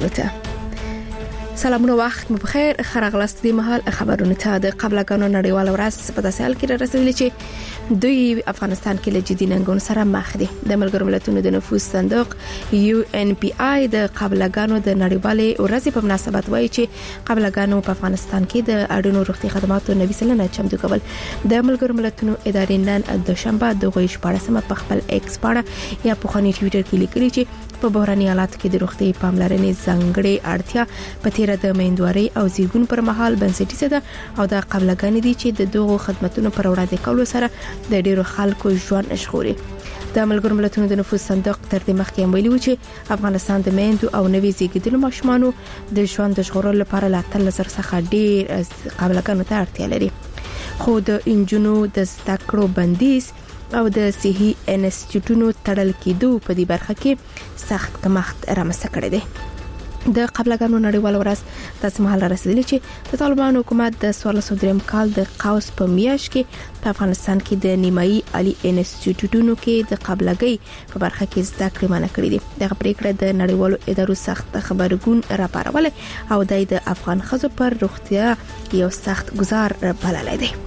خبرونو ته. سلامونه، وخت مو بخیر. خراغلاست دی مهال خبرونه ته د قبلګانو نړیوال ورځ په داسې حال کې رسیدلی چې دوی افغانستان کې له جدي ننګونو سره مخ دي. د ملګرو ملتونو د نفوس صندوق UNPI د قبلګانو د نړیوالې ورځ په مناسبت وایي چې قبلګانو په افغانستان کې د اړینو روغتي خدماتو نوي سلنه چمتو کول. د ملګرو ملتونو ادارې نن د شنبه د 14 په خپل ایکس باندې یا په خاني ټوئیټر کې لیکلي چې په بحراني حالاتو کې د روغتي پاملرنې ځانګړې اړتیا په تیر د میندواري او زیږون پر مهال بنسټیزه ده او د قبلګانې دي چې د دغو خدماتو پر وړاندې کولو سره د ډیرو خلکو ژوند ژغوري. د ملګرو ملتونو د نفوس صندوق تر دې مخکې ویلي و چې افغانستان د میندو او نوي زیږیدلو ماشومانو د ژوند ژغورلو لپاره لا تر لزر څخه ډیر قبلګانو ته اړتیا لري. خو د انجونو د زده کړو بندیز او د صحي انسټیټیوټونو تړل کېدو په دې برخه کې سخت کمښت رامنځته کړی دی. د قبلګانو نړیوال ورځ د سمحال رسیدلی چې د طالبان حکومت د 1403 کال د قوس په میاشت کې په افغانستان کې د نیمایي علي انسټیټیوټونو کې د قبلګۍ په برخه کې زده کړې منع کړې دي. دغه پریکړه د نړیوالو ادارو سخت خبرګون راپارولې او د افغان ښځو پر روغتیا یو سخت گزار بللی دی.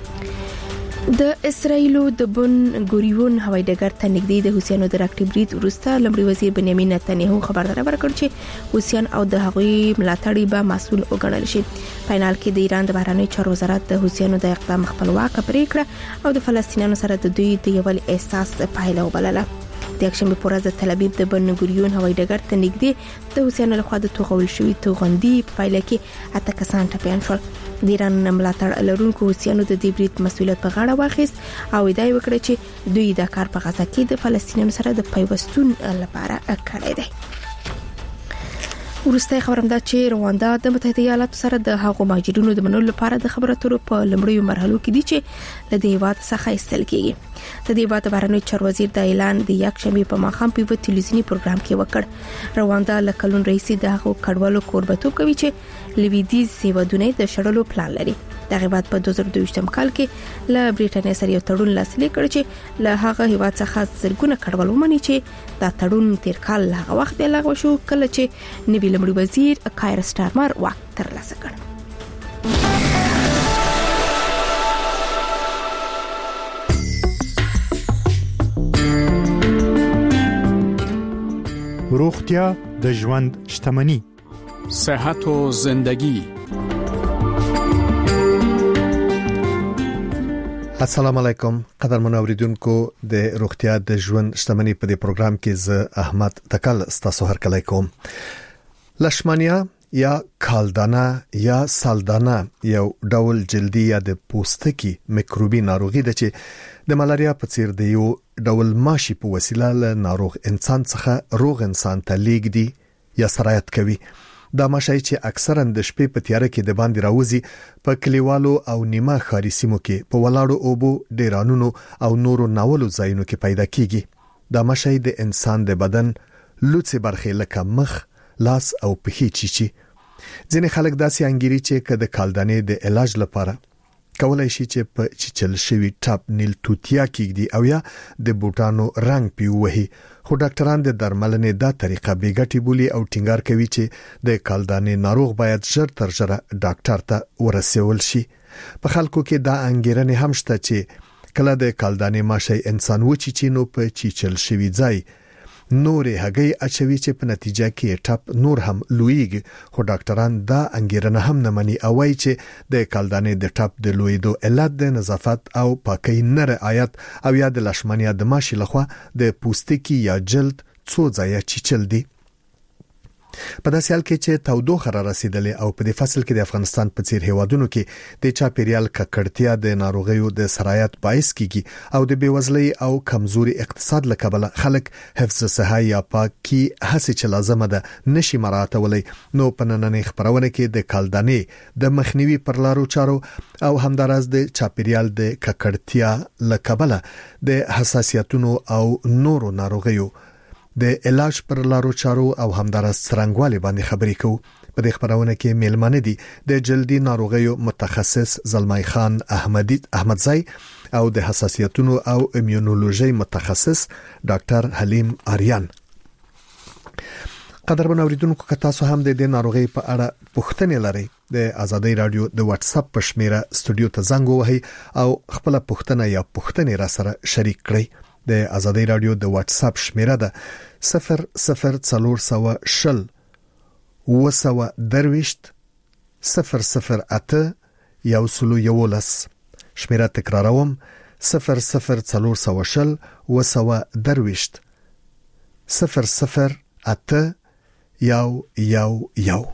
د اسرایلو د بن ګوریون هوایي ډګر ته نږدې د حوثیانو د راکټي برید وروسته لمړي وزیر بنیامین نتنیاهو خبرداری ورکړ چې حوثیان او د هغوی ملاتړي به مسؤل وګڼل شي. فینال کې د ایران د بهرنی چارو وزارت د حوثیانو د اقدام خپلواکه پریکړه او د فلسطینیانو سره د دوی د یو احساس پایله وبلله. د یکشنبه په ورځ د تل ابیب د بن ګوریون هوایي ډګر ته نږدې د حوثیانو لخوا د توغول شوی توغندي په پایله کې 8 کسان ټپیان شول. د ایران ملاتړ لرونکو حوثیانو د دې برید مسؤلیت په غاړه واخیست او ادعا وکړه چې دوی د کار په غزا کې د فلسطینیانو سره د پیوستون لپاره کړی دی. ورسته خبرم ده چې رواندا د متحده ایالاتو سره د هغو مهاجرینو د منلو لپاره د خبرو اترو په لومړیو مرحلو کې دي چې له دې هیواد څخه ایستل کیږي. د دې هیواد بهرنی چارو وزیر د اعلان د یکشنبه په ماښام په تلویزیونی پروګرام کې وکړ. رواندا له کلون رئیس د هغو کډوالو کوربتوب کوي چې لویدیز هیوادونه د شړلو پلان لري. دغه بعد په 2022 کال کې له بریټانیا سره یو تړون لاسلیک کړ چې له هغه هیواد څخه زرګونه کډوال ومني چې دا تړون تیر کال هغه وخت به لغوه شو کله چې نوی لمړي وزیر کایر سټارمر واک ترلاسه کړ. روغتیا د ژوند شتمني، صحت و زندگی. السلام علیکم قدرمن اوریدونکو، د روغتیا د ژوند شتمني په دې پروګرام کې زه احمد تکل ستاسو هرکلی کوم. لشمانیا یا کالدانه یا سالدانه یو ډول جلدی یا د پوستکي میکروبي ناروغي ده چې د ملاریا په څیر د یو ډول ماشي په وسیله له ناروغ انسان څخه روغ انسان ته لیږدي یا سرایت کوي. دا ماشي چې اکثرا د شپې په تیاره کې د باندې راوځي په کلیوالو او نیمه ښاري سیمو کې په ولاړو اوبو، ډیرانونو او نورو ناولو ځایونو کې پیدا کیږي. دا ماشي د انسان د بدن لوڅې برخې لکه مخ، لاس او پښې چیچي. ځینې خلک داسې انګیري چې کله د کالدانې د علاج لپاره کولای شي چې په چیچل شوی ټاپ نیل توتیا کېږي او یا د بوټانو رنگ پیوهي، خو ډاکټران د درملنې دا طریقه بیګټي بولي او ټینګار کوي چې د کالدانې ناروغ باید ژر تر ژره ډاکټر ته ورسول شي. په خلکو کې دا انګیرنه هم شته چې کله د کالدانې ماشي انسان وچیچي نو په چیچل شوی ځای نورې هګۍ اچوي چې په نتیجه کې ټاپ نور هم لویږي، خو ډاکټران دا انګیرنه هم نه مني او وايي چې د کالدانې د ټاپ د لویدو علت د نظافت او پاکۍ نه رعایت او یا د لشمانیا د ماشي لخوا د پوستکي یا جلد څو ځایه چیچل دي. په داسې حال کې چې تودوخه را رسیدلې او په دې فصل کې د افغانستان په څیر هیوادونو کې د چاپیریال ککړتیا د ناروغیو د سرایت باعث کیږي او د بیوزلۍ او کمزوري اقتصاد له کبله خلک حفظ صحه یا پاکي هڅې چې لازمه ده نشي مراعاتولی. نو په نننۍ خبرونه کې د کالدانې د مخنیوي پر لارو چارو او همداراز د چاپیریال د ککړتیا له کبله د حساسیتونو او نورو ناروغیو د علاج پر لارو چارو او همداراز څرنګوالي باندې خبرې کوو. په دې خبرونه کې میلمانه دي د جلدي ناروغیو متخصص زلمای خان احمدزی او د حساسیتونو او ایمونولوژي متخصص ډاکټر حلیم آریان. قدرمن اوریدونکو که تاسو هم د دې ناروغي په اړه پوښتنې لرئ د ازادۍ رادیو د واتس اپ په شمیره استودیو ته زنګ ووهئ او خپل پوښتنه یا پوښتنې را سره شریک کړئ. د ازادۍ رادیو د واتس اپ شمیره ده 00400 وسوه درويشت 008 111. شمیره تکراروم 00400 وسوه درويشت 008 111.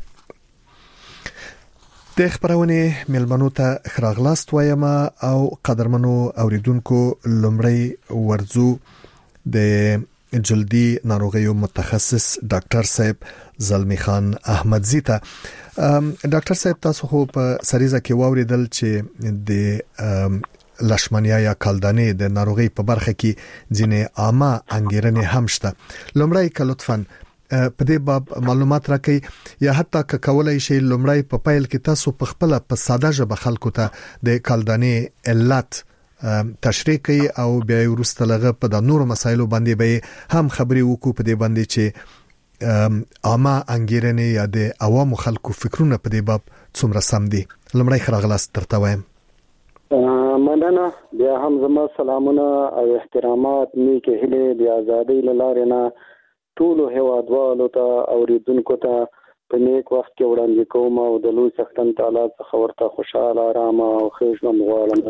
د خبرونه ملمنو ته خراغلاست وایم او قدرمنو اوریدونکو لمړی ورزو د جلدی ناروغیو متخصص ډاکټر صاحب زلمی خان احمدزی ته. ډاکټر صاحب تاسو خو په سریزه کې واوریدل چې د لشمانیا یا کالدانې د ناروغي په برخه کې ځینې عامه انګیرنې هم شته. لمړی که لطفاً په دې باب معلومات راکړئ یا حتی که کولای شئ لمړی په پیل کې تاسو په خپل په ساده ژبه خلکو ته د کالدانې علت تشریح کړئ او بیا وروسته لغه په د نورو مسایلو باندې به هم خبرې وکړو په دې باندې چې عامه انګیرنې یا د عوامو خلکو فکرونه په دې باب څومره سم دي. لمړی خراغلاست درته وایم. مننه. بیا هم زما سلامونه او احترامات نیکه هیله د ازادۍ لاره نه ټول هیوادوالو ته اوریدونکو ته په نیک وخت کې وړاندې کوم او د لوی څښتن تعالی څخه ورته خوشاله آرام او ښه ژوند غواړم.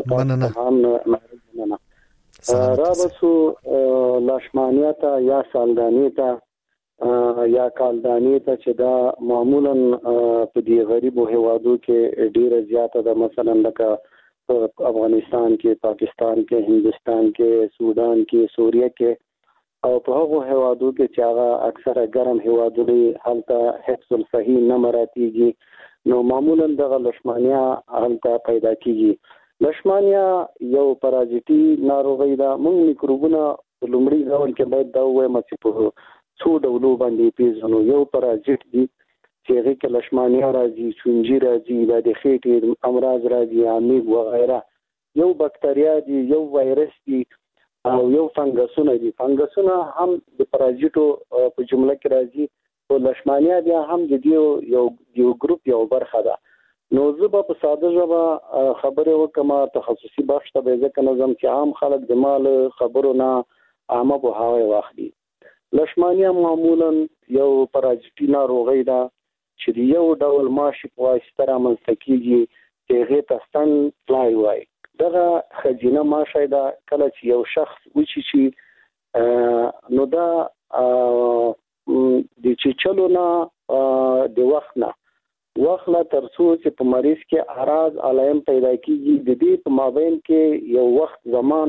مننه. رابسو لشمانیا ته یا سالدانی ته یا کالدانی ته چې دا معمولا په دې غریبو هیوادو کې ډیره زیاته ده، مثلا لکه افغانستان کې، پاکستان کې، هندستان کې، سودان کې، سوریه کې او په هغو هیوادو کې چې هغه اکثره ګرم هیوادونه هلته حفظ الصحي نه مراتیږي، نو معمولا دغه لشمانیا هلته پیدا کیږي. لشمانیا یو پرازیټي ناروغي ده. موږ میکروبونه لومړی ډول کې باید دا وایم چې په څو ډولو باندې پیژنو. یو پرازیټ دی چې هغه کې لشمانیا راځي، چونجي راځي، د خېټې امراض راځي، امیب وغیرہ. یو بکتریا دی، یو وایرس دی او یو فنګسونه دي. فنګسونه هم د پرازیټو په جمله کې راځي او لشمانیا بیا هم د یو ګروپ یو برخه ده. نو زه په ساده ژبه خبرې وکم، تخصصي بحث ته به ځکه نظم چې عام خلک د مال خبرو نه عامه بوهاوی واخلي. لشمانیا معمولا یو پرازیټي ناروغي ده چې یو ډول ماشي په واسطه رامنځته کیږي چې هغه ته ستن فلای وای. دغه خزینه ماشه ده. کله چې یو شخص وچی شي نو دا د چلو نه د وخت نه ترڅو چې په مریض کې اعراض علایم پیدا کیږي، د دې په مابین کې یو وخت زمان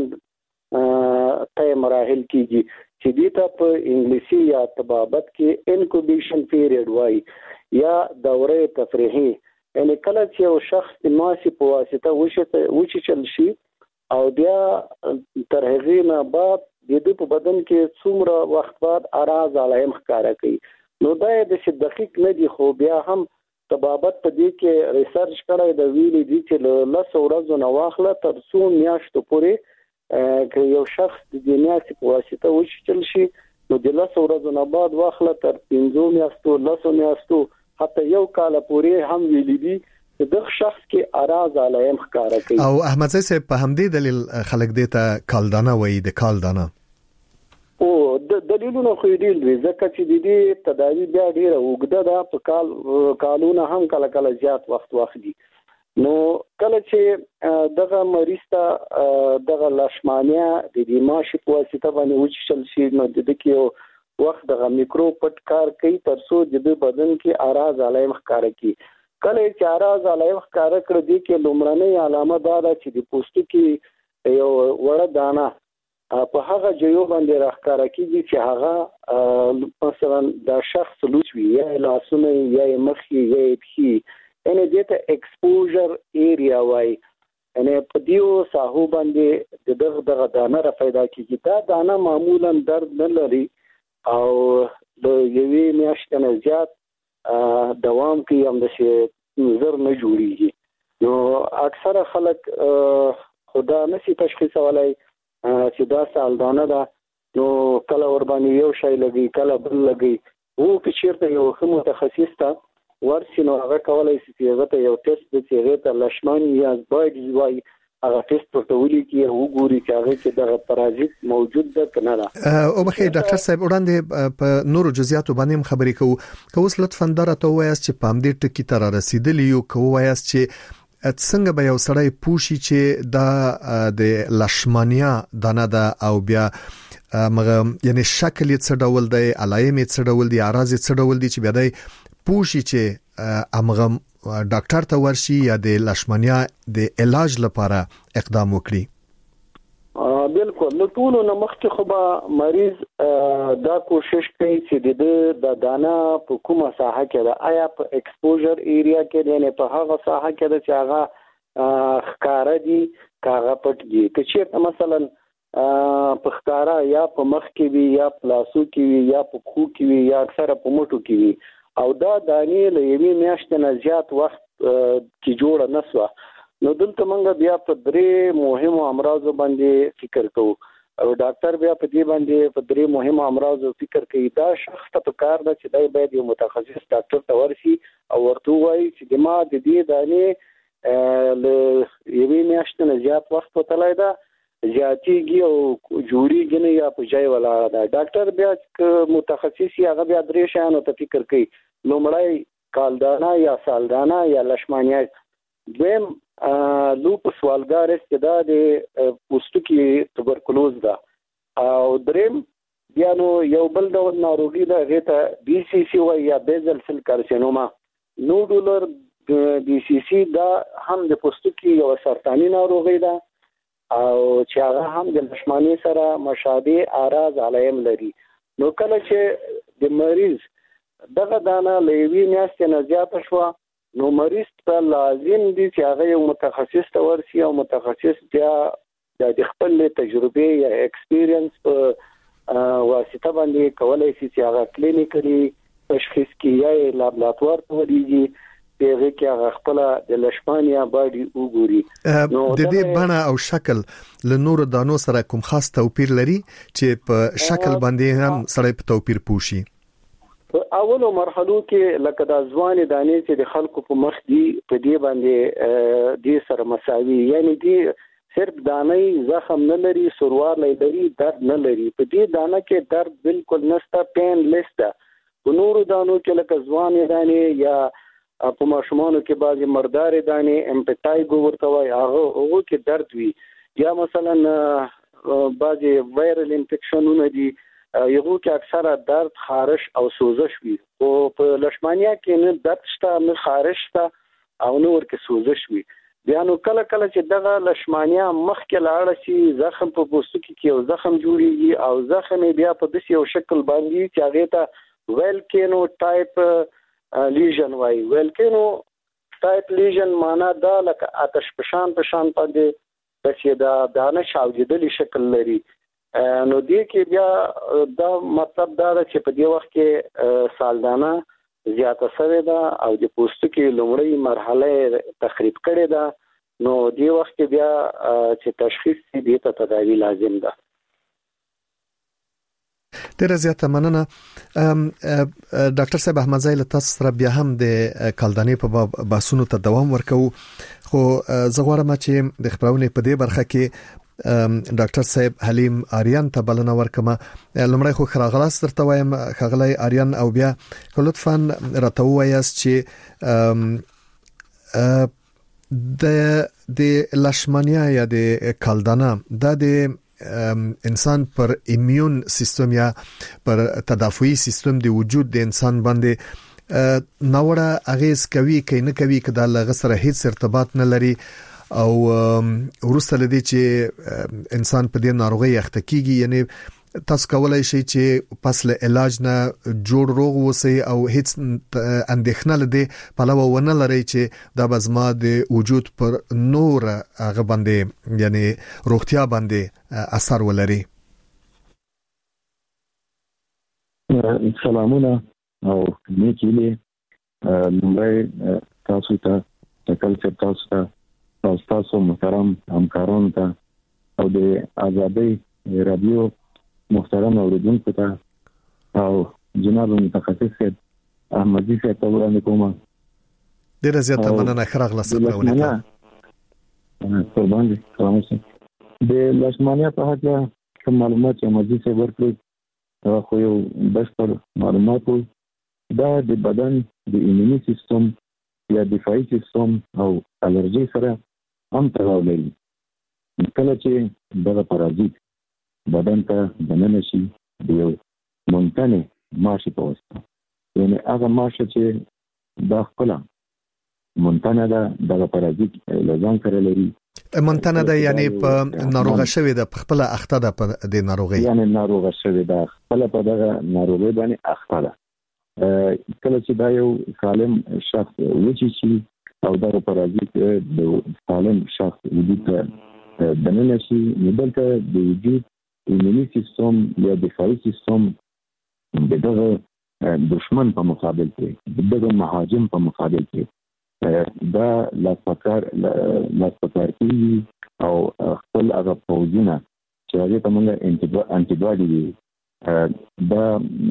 طی مراحل کیږي چې دې ته په انګلیسي یا طبابت کې انکوبیشن پیریډ وای یا دوره تفریحي. یعنی کله چې یو شخص د ماشي په واسطه وچیچل شي او بیا تر هغې نه بعد د دې په بدن کې څومره وخت بعد اعراض علایم ښکاره کوي. نو دا د دقیق نه دي، خو بیا هم طبابت په دې کې ریسرچ کړی د ویلي دي چې له 10 ورځو نه واخله تر 2 میاشتو پورې که یو شخص د دې میاشتې په واسطه وچیچل شي نو د 10 ورځو نه بعد واخله تر 5 میاشتو 10 میاشتو حتی یو کال پورې هم ویلي دي چې د شخص کې اعراض علایم ښکاره کوي. او احمدزی صاحب په همدې دلیل خلک دې ته کالدانه وایي، د کالدانه. او د دلیلونو خو ډیر دي ځکه چې د دې تداوی بیا ډیره اوږده ده، په کالونه هم کله زیات وخت واخلي. نو کله چې دغه مریض ته دغه لشمانیا د دې ماشي په واسطه باندې وچیچل شي نو د دې کې وخت دغه میکروب پټ کار کوي ترڅو د بدن کې اعراض علایم ښکاره کوي. کله چې اعراض علایم ښکاره کړي دي کې لومړنۍ علامه دا ده چې د پوستکي یو وړه دانه په هغه ځایو باندې راښکاره کیږي چې هغه مثلا دا شخص لوڅوي، یا لاسونه یا مخ یا پښې، یعنی دته ایکسپوژر ایریا وای. یعنی په دیو ساحو باندې دغه دانه را پیدا کیږي. دا دانه معمولا درد نه لري او د یوې میاشتې نه زیات دوام کوي، هم د زر نه جوړیږي. نو اکثره خلک خدا نسی تشخیصولای چې دا سالدانه ده، نو کله ور باندې یو شی لګي، کله بل لګي، وو که چیرته یو متخصص ته ورسي نو هغه کولای شي چې هغه ته یو ټیسټ د هغه ته لشمانیا باید وای هغه ټیسټ ورته ولیکي او وګوري چې هغه کې دغه پرازیت موجود ده کنه نه. او بخیر ډاکټر صاحب وړاندې په نورو جزئیاتو باندې خبرې کوو که اوس لطفاً درته وایاست چې پام دې ټکی تر رسیدلی یو کوو وایاست چې څنګه به یو سړی پوښي چې دا د لشمانیا دانه ده او بیا مغه یعنی شکل یې څه ډول دی علائم یې څه ډول دي اعراض یې څه ډول دي چې بیا دی پوښي چې امغه ډاکټر ته ورشي یا د لشمانیا د علاج لپاره اقدام وکړي. بالکل نو ټول نو مخکې خو به مریض دا کوشش کوي چې د دانا په کومه ساحه کې ده آیا په ایکسپوژر ایریا کې یعنی په هغه ساحه کې ده چې هغه ښکارا دي کاغه پټ دي که چیرته مثلا په ښکارا یا په مخ کې وي یا پلاسو کې وي یا په خو کې وي یا اکثره په موټو کې وي او دا دانې له یوې میاشتې نه زیات وخت کې جوړه نسوه نو دلته موږ بیا په درې مهمو امراضو باندې فکر کوو او ډاکټر بیا په دې باندې په درې مهمو امراضو فکر کوي. دا شخص ته کار ده چې دای باید یو متخصص ډاکټر ته ورشي او ورته وایي چې ما د دې دانې له یوې میاشتې نه زیات وخت وتلی ده زیاتیږي او جوړیږي نه یا په ځای ولاړه ده. ډاکټر بیا متخصص یې هغه بیا درې شیانو ته فکر کوي لومړی کالدانه یا سالدانه یا لشمانیا دویم لوپس والګارس چې دا د پوستکي توبرکلوز ده او دریم بیا نو یو بل ډول ناروغي ده هغه ته بي سي سي وای یا بیزل سیل کارسینوما نودولر بي سي سي دا هم د پوستکي یو سرطاني ناروغي ده او چې هغه هم د لشماني سره مشابه اعراض علائم لري. نو کله چې د مریض دغه دانه لوي میاشتې نه زیاته شو نو مریض ته لازم دي چې هغه یو متخصص ته ورسي او متخصص بیا د خپل تجربه یا ایکسپیرینس په واسطه باندې کولای شي چې هغه کلینیکلی تشخیص کیږي یا لابراتوار ته وريږي پیغه کې هغه خپل د لشمانیا باډي وګوري. نو د دې بڼه او شکل له نور دانو سره کوم خاص توپیر لري چې په شکل باندې هم سره په توپیر پوښي. په اولو مرحلو کې لکه د ځواني دانې چې د خلکو په مخ دی په دې باندې د سره مساوي یعنی دی صرف دانې زخم نه لري سروار لري درد نه لري په دې دانه کې درد بالکل نشته پین لسته. په نورو دانو کې لکه ځواني دانې یا په ماشومانو کې بعضی مردار دانې امپټایګو ورته وایي هغه کې درد وي یا مثلا بعضی وایرل انفیکشنونه دي یغو کې اکثره درد خارش او سوزش وي او په لشمانیا کې نه درد شته نه خارش شته او نه ورکه سوزش وي. بیا نو کله کله چې دغه لشمانیا مخ کې لاړ شي زخم په پوستکي کې یو زخم جوړیږي او زخم بیا په داسې یو شکل باندې چې هغه ته ویلکینو ټایپ لیژن وای. ویلکینو ټایپ لیژن معنا دا لکه آتش پشان باندې چې دا دانه شاوېدلی شکل لري. نو دې کې بیا دا مطلب دا چې په دې وخت کې سالدانه زیاته شوې ده او د پوستکي لومړی مرحله تخریب کړې ده نو دې وخت کې بیا چې تشخیص دې ته تداوی لازم ده. ډیره زیاته مننه ډاکټر صاحب احمدزی له تاسو سره بیا هم د کالدانې په بحثونو ته دوام ورکوو خو زه غواړم چې د خبرونه په دې برخه کې ډاکټر صاحب حلیم آریان ته بلنه ورکمه. لمړی خو خراغلاس درته وایم خغلی آریان او بیا لطفاً راته وایاست چې د لشمانیا یا د کالدانه د انسان پر ایمیون سیستم یا پر تدافعی سیستم د وجود د انسان باندې نوړه اغیز کوي کین نه کوي کدا لغه سره هیڅ ارتباط نه لري او ورسته لدی چې انسان په دې ناروغي اخته کیږي یعنی تاسو کولای شئ چې پس له علاج نه جوړ روغ وسی او هیڅ اندېښنه لدی پلو ونه لري چې دا بزما د وجود پر نور هغه باندې یعنی روغتیا باندې اثر ولري. سلامونه او نیکیله لمړی تاسو ته تکل تاسو محترم همکاران ته او د آزادۍ رادیو محترم اوریدونکو ته او جناب متخصص احمدي صاحب ته وړاندې کوم. ډیره زیاته مننه خراغله خبرونه ته. قربان دي. سلام د لشمانیا په اړه کوم معلومات چې احمدي صاحب ورکړي خو یو بشپړ معلومات دا د بدن د ایموني سیستم یا دفاعي سیستم او الرجي سره هم تړاو لري. کله چې دغه پارازیت بدن ته دننه شي د یو مونتنه ماشه په واسطه، یعنی هغه ماشه چې دا خپل مونتنه دا دغه پارازیت لزان سره لري. مونتنه دا یعنی په ناروغه شوی د خپل اخته د د ناروغي، یعنی ناروغه شوی د خپل په دغه ناروغي باندې اخته ده. کله چې دا یو سالم شخص وچی شي او دا پارازیت د سالم شخص وجود ته دننه شي، نو دلته د وجود ایموني سیستم یا دفاعي سیستم دغه دشمن په مقابل کې، دغه مهاجم په مقابل کې دا لاسپکار کوي او خپل هغه پوځونه چې هغه ته موږ انټي باډي دا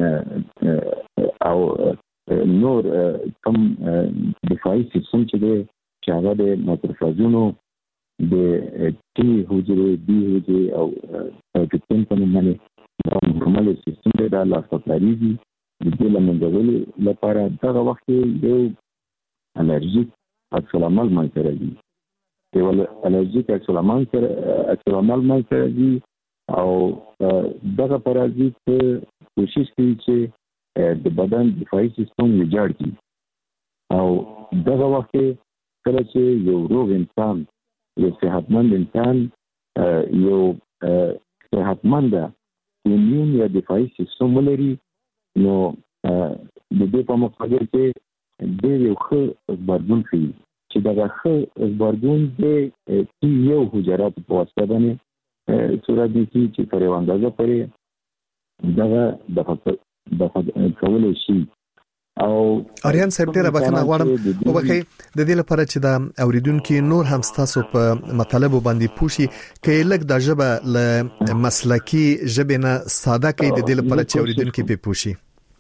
او نور کوم دفاعي سیستم چې هغه د ماکروفاجونو د ټي حجرې بي حجرې او سایټوپلازم په نوم باندې دا نورمال سیستم دی، دا لاسپکاري دي د دې لمنځولو لپاره. دغه وخت یو الرجیک عکس العمل منځ راځي، یو الرجیک عکس العمل منځ راځي او دغه پارازیت کوشش کوي چې د بدن دفاعي سیستم ویجاړ کړي او دغه وخت کله چې یو روغ انسان، یو صحتمند انسان، یو صحتمند ایمیون یا دفاعي سیستم ولري، نو د دې په مقابل کې د یو ښه غبرګون کوي چې دغه ښه غبرګون د یو حجرات په واسطه باندې صورت دي چې پر یو اندازه پرې دغه د کولای شي. او اریان صاحب ډیره بخښنه غواړم او بخې د دې لپاره چې دا اوریدونکو نور هم تاسو په مطالب باندې پوښي کې لګ د ژبه ل مسلکی ژبه نه ساده کې د دې لپاره چې اوریدونکو په پوښي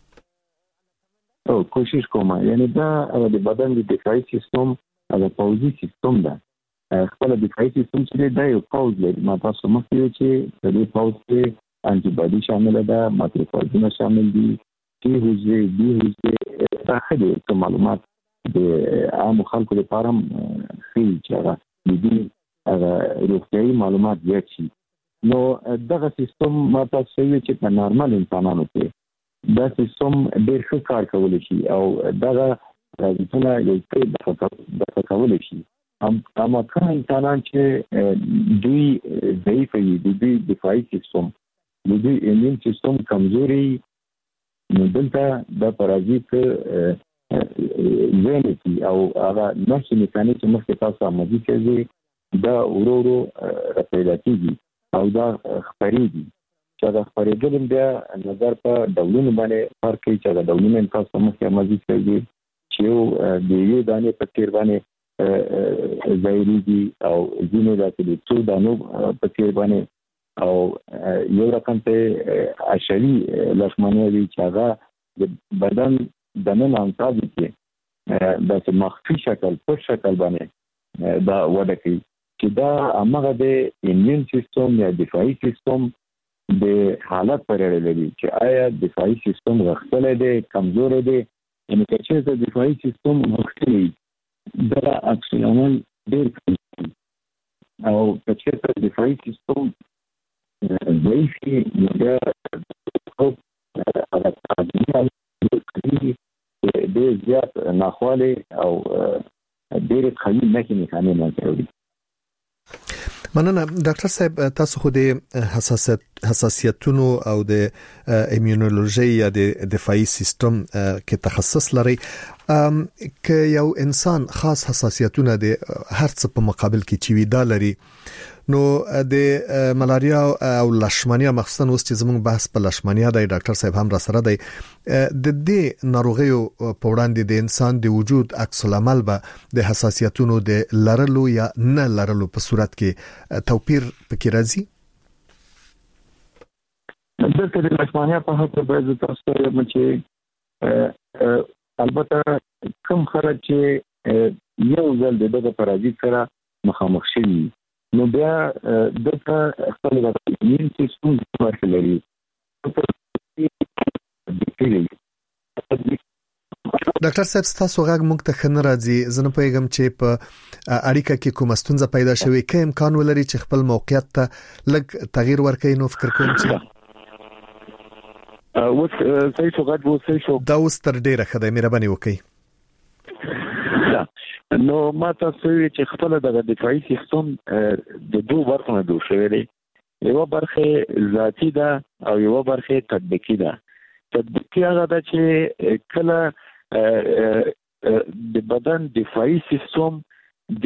او کوشش کوم. یعنی دا د بدن د دفاعي سیستم او پوځي سیستم ده. خپل دفاعي سیستم چې دا یو پوز لري، ما تاسو مخکې چې د دې پوز کې انټي باډي شامل ده، ماکروفاجونه شامل دي، ټي حجرې بي حجرې، دا خدای معلومات د عام خلکو لپاره خي چې هغه د دې هغه روغتیايي معلومات زیات شي. نو دغه سیستم ما تاسو چې په نارمل انسانانو کې دا سیستم ډېر ښه کار کولی شي او دغه راځونه یو څه د کولی شي. اما کوم انسانان چې دوی ضعیف وي، دوی دفاعي سیستم، دوی ایمون سیستم کمزوري، نو دلته د پارازیت ځینې او هغه نفس میکانیزم چې مخکې تاسو آمدي کوي دا ورو پیدا کیږي او دا خپرېږي. چې دا خپرېدل بیا نظر په ډولونو باندې فرق کوي چې دا ډولونه تاسو مخکې آمدي کوي چې یو د یو دانې په تیر باندې ظاهريږي او ځینې د څو دانو په تیر باندې او یو رقم ته اشعري لشمانیا وی چې هغه د بدن د نن انتاج کې د مخفي شکل په شکل باندې دا وده کوي چې دا هغه د ایمون سیستم یا دفاعي سیستم د حالت پر اړه لري چې آیا دفاعي سیستم غښتلی دی کمزور دی. یعنی چې د دفاعي سیستم غښتلی دا عکس العمل ډېر کوي او چې دفاعي سیستم ضعیف نو دا هغه تعدیل ډېر زیات ناخواله او ډېر خلیل نه کې مخانه نه کوي. مننه ډاکټر صاحب، تاسو خو د حساسیتونو او د ایمونولوژي یا د دفاعي سیستم کې تخصص لري. که یو انسان خاص حساسیتونه د هر څه په مقابل کې چوي دا لري، نو د ملاریا او لشمانیا مخصوصا اوس چې زموږ بحث په لشمانیا دی، ډاکټر صاحب هم را سره دی، د دې ناروغیو په وړاندې د انسان د وجود عکس العمل به د حساسیتونو د لرلو یا نه لرلو په صورت کې توپیر پکې راځي. دلته د لشمانیا په حق باید تاسو ته چې البته کوم خلک چې یو ځل دغه پرازیت سره مخامخ شي نو بیا دغه خپل د ایمون سیستم ورکړي ډاکټر صاحب تاسو غږ موږ ته خن راځي زنه پیغام چې په اړیکه کې کوم ستونزه پیدا شوي کې امکان ولري چې خپل موقعیت ته لږ تغییر ورکړي نو فکر کوم چې صحیح شو غږ وو صحیح شو دا اوس تر ډیره خدای مهرباني وکړي نو ما تاسو چې خپل د دفاعي سیستم د دوه برخو نه جوړ شوی دی یو برخه ذاتی ده او یو برخه تطبیقي ده تطبیقي هغه ده چې کله د بدن دفاعي سیستم د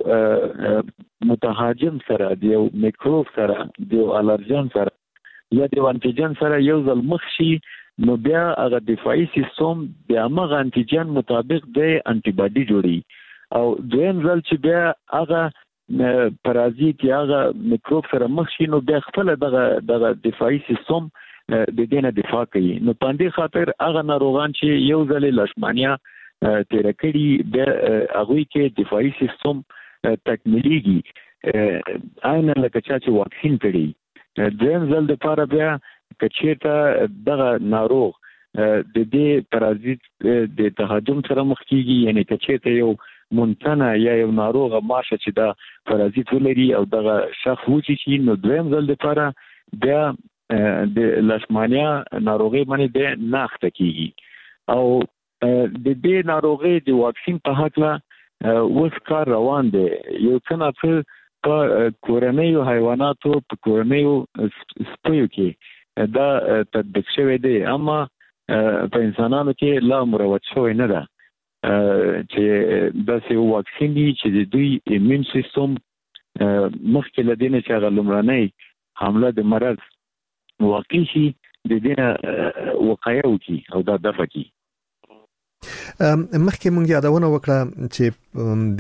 متهاجم سره د میکروب سره د الرجن سره یا د انټیجن سره یو ځل مخ شي نو بیا هغه دفاعي سیستم د هغه انټیجن مطابق د انټي باډي جوړي او دویم ځل چې بیا هغه پرازیت یا هغه میکروب سره مخ شي نو بیا خپل دغه دفاعي سیستم د دینه دفاع کوي نو پاندې خاطر هغه ناروغان چې یو ځل لشمانیا تیر کړي د هغه کې دفاعي سیستم تکمیليږي عین لکه چې واکسین کړي دویم ځل د پاره بیا کچېته دغه ناروغ د دې پرازیت د تهاجم سره مخ کیږي یعنی کچېته یو مونتنه یا یو ناروغ ماشه چې دا پرازیت ولري او دغه شخص وچی شي نو دویم ځل د پاره بیا د لشمانیا ناروغي باندې د ناخته کیږي او د دې ناروغي د واکسین په حق لا اوس کار روان دی یو څنګه په کورنیو حیواناتو په کورنیو سپیو کې دا تطبیق شوی دی اما په انسانانو کې لا مروج شوی نه ده چې دا سه واکسین دی چې د دوی ایمون سیستم مخکې لدینه چې غلمرانه حمله د مرض واقع شي د دې وقایه وکي او دا دفع کی مخکې مونږ یادونه وکړه چې د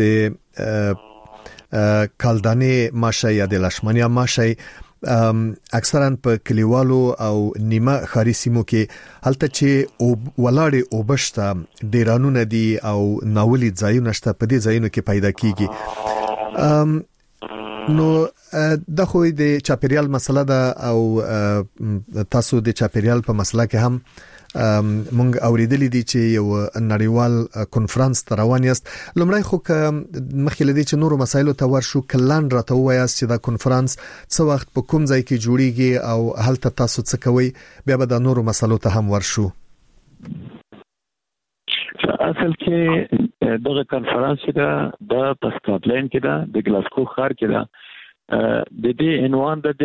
کالدانې ماشه یا د لشمانیا ماشه اکثرا په کلیوالو او نیمه ښاري سیمو کې هلته چې ولاړې اوبشته ډیرانونه دي او ناولي ځایونه شته په دې ځایونو کې پیدا کیږي نو د خو د چاپیریال مسله ده او تاسو د چاپیریال په مسله کې هم مونږ اوریدلې دي چې یو نړیوال کنفرانس روان یاست لمړی خو مخکې لدی چې نورو مسایلو ته ورشو کلان راته وایاست چې دا کنفرانس څو وخت په کوم ځای کې جوړیږي او هلته تاسو څه کوي بیا به د نورو مسایلو ته هم ورشو اصل کې دغه کنفرانس دا په سکاټلند کې دا د ګلاسکو ښار کې دا د دې عنوان د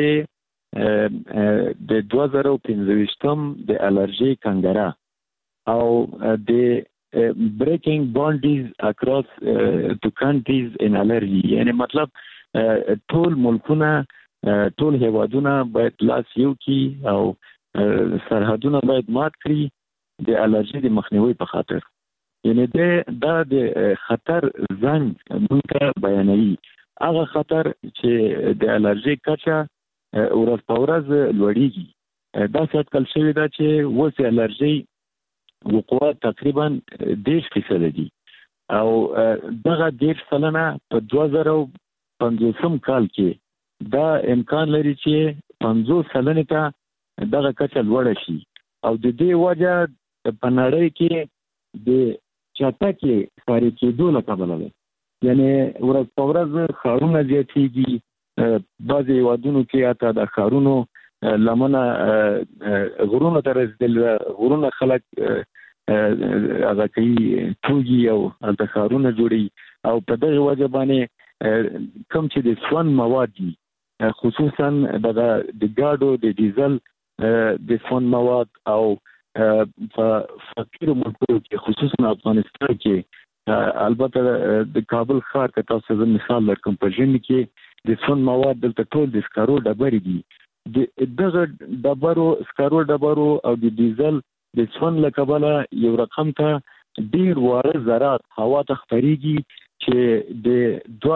2015 د الرجي کنګرا او د breaking boundaries across two countries in allergy یعنی مطلب ټول ملکونه ټول هیوادونه باید لاس یو کی او سرحدونه باید مات کړي د الرجي د مخنیوي په خاطر یعنی دا د خطر زنګ موږ بیانوي هغه خطر چې د الرجي کچا ورځ په ورځ لوړیږي دا څه کل شوی دا چې وسه الرجي وقوع تقریبا 10% دي او دغه 10% په 2015 کال کې دا امکان لري چې 50% ته دغه کچا لوړ شي او د دې وجه په نړۍ کې د چټکې فارې کېدو له کبله ده یعنی ورځ په ورځ ښارونه زیاتېږي بعضې هېوادونو کې حتی د ښارونو لمنه غرونو ته رسېدل غرونه خلک هغه کوي توږي او هلته ښارونه جوړوي او په دغې وجه باندې کوم چې د سون مواد دي خصوصا دغه د ګاډو د ډیزل د سون مواد او په فقیر ملکونو کې خصوصا افغانستان کې البته د کابل ښار که تاسو زه مثال درکړم په ژمي کې د سون مواد دلته ټول د سکارو ډبرې دي دغه ډبرو سکارو ډبرو او د ډیزل د سون له کبله یو رقم ته ډیر واره ذرات هوا ته خپریږي چې د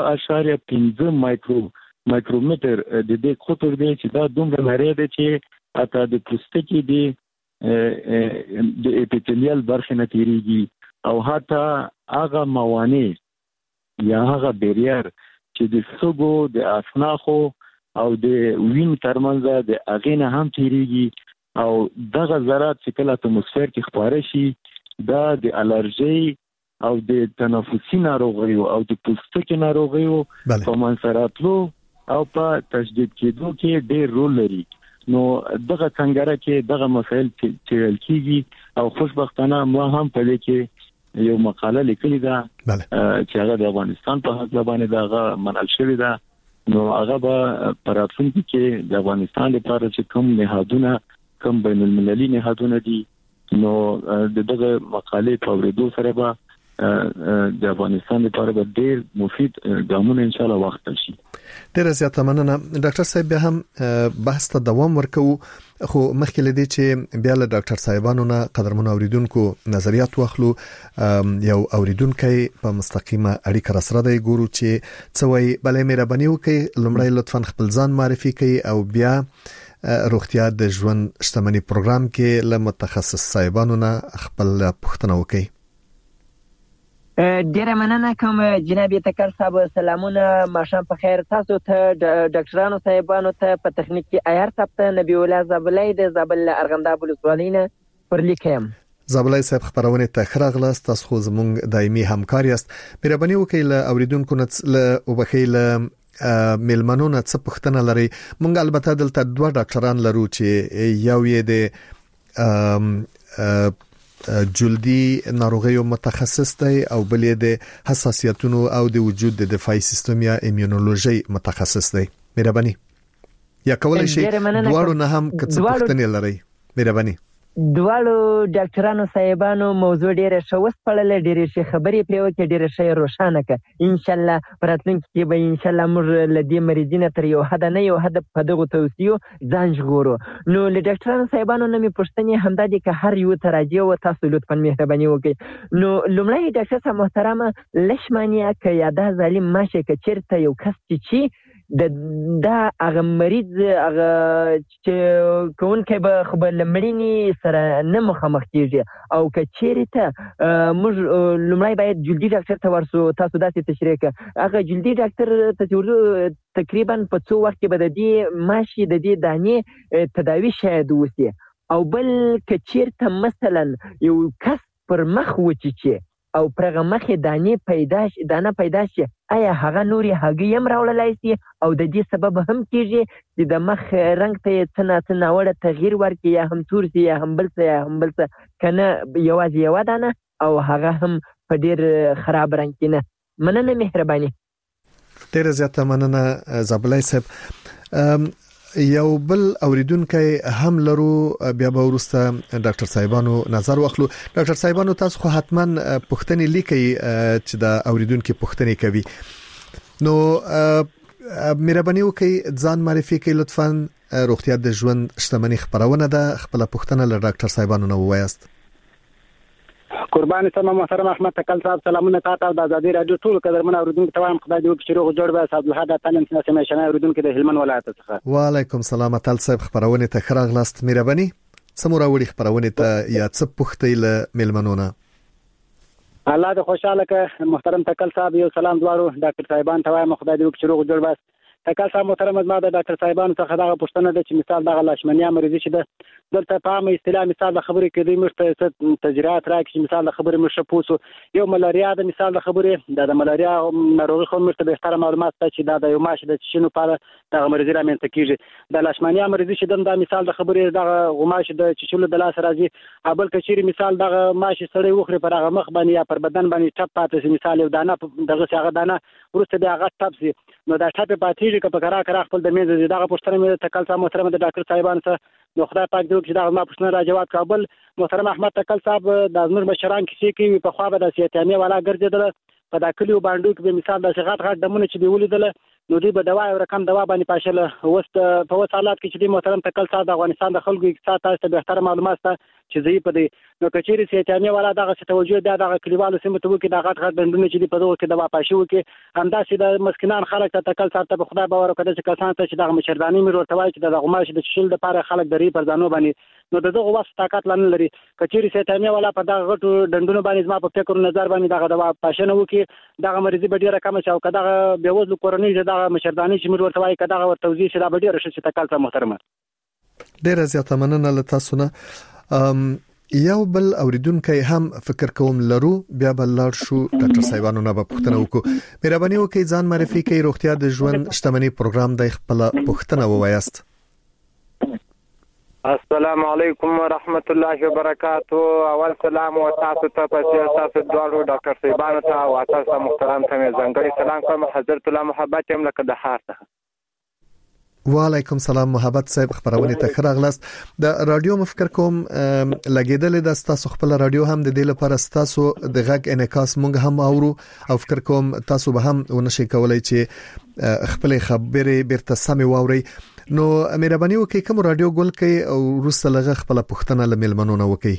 2.5 مایکرومتر د دې قطر دی چې دا دومره لري دی چې اته د پوستکي د اپیتلیال برخه نه تیریږي او حتی هغه موانع یا هغه بیریر چې د سږو د اسناخو او د وین ترمنځ د اغینه هم تیریږي او دغه ذرات چې کله اتموسفیر کې خپاره شي دا د الرجي او د تنفسي ناروغیو او د پوستکي ناروغیو په منځراتلو او په تشدید کېدو کې ډېر رول لري. نو دغه څنګه کې دغه مسایل څېړل کیږي او خوشبختانه ما هم په دې کې یو مقاله لیکلې ده چې هغه د افغانستان په حق باندې دغه منل شوی ده. نو هغه به پراتونکو کې د افغانستان لپاره چې کوم نهادونه کوم بین المللي نهادونه دي نو دغه مقاله په ورېدو سره به د افغانستان لپاره به ډېر مفید ګامونه ان شاء الله واخیستل شي. ډېر زیات مننه ډاکټر صاحب. به هم بحث ته دوام ورکوو خو مخکې لدی چې بیا له ډاکټر صاحبانو نه قدرمن اوریدونکو نظریات واخلو. یو اوریدونکو په مستقیمه اړیکه را سره دی ګورو چې څه وایي. بلې مهرباني وکړئ لومړی لطفا خپل ځان معرفي کړئ او بیا روغتیا د ژوند شتمنۍ پروګرام کې له متخصص صاحبانو نه خپل پوښتنه وکړئ. ډیره مننه کوم جناب تکل صاحب. سلامونه ماښام په خیر تاسو ته ډاکټرانو صاحبانو ته په تخنیک کې ایار صاحب ته نبی الله زابلای د زابل ارغنداب ولسوالۍ نه پر لیکم. زابلای صاحب خبرونه ته خراغلاست. تاسو خو زموږ دایمي همکار یاست. مهرباني وکړئ له اوریدونکو نه او بخیل ملمنو نه څه پوښتنه لري. مونږ البته دلته دوه ډاکټران لرو چې یو یې د جلدی ناروغیو متخصص دی او بل یې د حساسیتونو او د وجود د دفاعي سیستم یا ایمونولوژي متخصص دی. مهرباني یا کولای شي دواړو نه هم څه پوښتنه لري. مهرباني دواړو ډاکټرانو صاحبانو موضوع ډیره ښه وسپړله، ډیره ښه خبرې پرې وکړې، ډیره ښه روښانه کړه. ان شاء الله په راتلونکي کې به ان شاء الله موږ له دې مریضینو تر یو حد نه یو حد په دغو توصیو ځان ژغورو. نو له ډاکټرانو صاحبانو نه مې پوښتنې همدا دي که هر یو ته راجع و تاسو لطفا مهرباني وکړئ. نو لومړی ډاکټر صاحب محترمه لشمانیا که یا دا ظالم ماشه که چېرته یو کس چې دا هغه مریض هغه چې کوونکی به خو به له مړینې سره نه مخامخ کېږي او که چېرته موږ لومړی باید جلدي ډاکټر ته ورسو. تاسو داسې تشریح کړه هغه جلدي ډاکټر ته چې ورځو تقریبا په څو وخت کې به د دې ماشي د دې دانې تداوي شاید وسي. او بل که چېرته مثلا یو کس پر مخ وچیچي او پرغه مخې دانه پیدا شي آیا هغه نوري هګۍ هم راوړلای شي او د دې سبب هم کېږي چې د مخ رنګ ته څه ناوړه تغییر ورکړي یا هم تور شي یا هم بل څه که نه یوازې یوه دانه او هغه هم په ډېر خراب رنګ کې نه. مننه مهرباني. ډېره زیاته مننه زابلای صاحب. یو بل اوریدونکو هم لرو بیا به ورسته ډاکټر صاحبانو نظر واخلو. ډاکټر صاحبانو تاسو خو حتما پوښتنې لیکي چې دا اوریدونکو پوښتنې کوي. نو مهرباني وکړئ ځان معرفي کړئ لطفا. روغتیا د ژوند شتمنۍ خبرونه ده. خپل پوښتنه له ډاکټر صاحبانو نه ووایاست. قربان سم محترم احمد تکل صاحب سلامونه تاسو د آزادي رادیو ټول قدرمن اوریدونکو ته وایم خدای دې وکړي چې روغ جوړ به عبدالحد تلم سیمه شنه اوریدونکو د هلمند ولایت څخه. وعلیکم السلام تل صاحب خبرونه ته خراغلاست. مهرباني سمورا وړي خبرونه ته یا څه پوښتې له ملمنونه. الله دې خوشاله کړه محترم تکل صاحب. یو سلام دوارو ډاکټر صاحبان ته وایم خدای دې وکړي چې روغ جوړ به تکل صاحب. محترم ما د ډاکټر صاحبانو څخه دا پوښتنه ده چې مثال دغه لاشمنیا مریضي چې ده دلته په عامه اصطلاح مثال د خبرې کې دوی مشته تجربات راکړي مثال د خبرې مشه پوسو یو ملاریا د مثال د خبرې د ملاریا ناروغي خو مشته به احترام معلومات ته چې دا یو ماشه د شنو په دغه مریضي رامنځته کیږي. د لاشمنیا مریضي چې د مثال د خبرې دغه غماش د چشلو د لاس راځي ابل کچيري مثال دغه ماشه سړی وخري پر هغه مخ باندې یا پر بدن باندې ټپ پاتې مثال یو دانه دغه هغه دانه ورسته د هغه ټپ سي نو دا ټپ پاتېږي که په کرا خپل د میز دغه پوښتنه مې تکل صاحب محترم د ډاکټر صاحبانو ته نو خدای پاک دې چې دا ما پوښتنه را جواب کابل محترم احمد تکل صاحب د زموږ مشران کې کوي په خوا به د سیاتامي والا ګرځیدل په دا کلیو باندې کې به مثال د غټ دمونه چې دی ولیدل نو دوی به دوا یو رقم دوا باندې پاشله. اوس په اوس حالات کې چې د محترم تکل صاحب د افغانستان د خلکو اقتصاد تاسو ته بهتره معلومات شته چې ضعیف دي. نو کچېرې سیتانیا والا دغه توجه د کلیوالو سیمو ته وکړي د غټ بندونه چې په دغه کې دوا پاشي وکړي همداسې د مسکینان خلک ته تکل صاحب ته په خدای باور وکړي چې کسان ته چې دغه مشرداني مې ورته وایي چې دغه غماش د شیل د لپاره خلک درې پر ځانو باندې نو دغه وخت طاقت لنه لري. کچېرې سیتانیا والا په دغه غټو ډندونو باندې زما په فکر نظر باندې دغه دوا پاشنه وکړي دغه مریضي به ډیره کم شي او کداغه بیوزلو کورنۍ دغه مشرداني چې موږ ورته وایي کداغه ور توضیح شي دا به ډیره شي تکل صاحب محترمه. ډیره زیاته مننه له تاسو نه. یو بل اوریدونکو هم فکر کوم لرو بیا بل لاړ شو ډاکټر صاحبانو نه په پوښتنه وکړو. مهرباني وکړئ ځان معرفي کړئ روغتیا د ژوند شتمنۍ پروګرام د خپل پوښتنه ووایاست. السلام علیکم ورحمت الله وبرکاتہ. اول سلام او تاسو ته په تاسو دوالو ډاکټر صاحبانو ته او تاسو محترم ته ځانګړي سلام کوم. حضرت الله محبت هم لکه د خاصه. وعلیکم سلام محبت صاحب خبرونه ته خراغلاست. د رادیو مفکر کوم لګیدل د تاسو خپل رادیو هم د دې لپاره تاسو د غږ انعکاس مونږ هم اورو او فکر کوم تاسو به هم ونشي کولای چې خپل خبرې بیرته سمې واوري. نو مهرباني وکړئ کوم رادیو ګول کوي او روسه لغه خپل پوښتنه لملمنونه وکړي.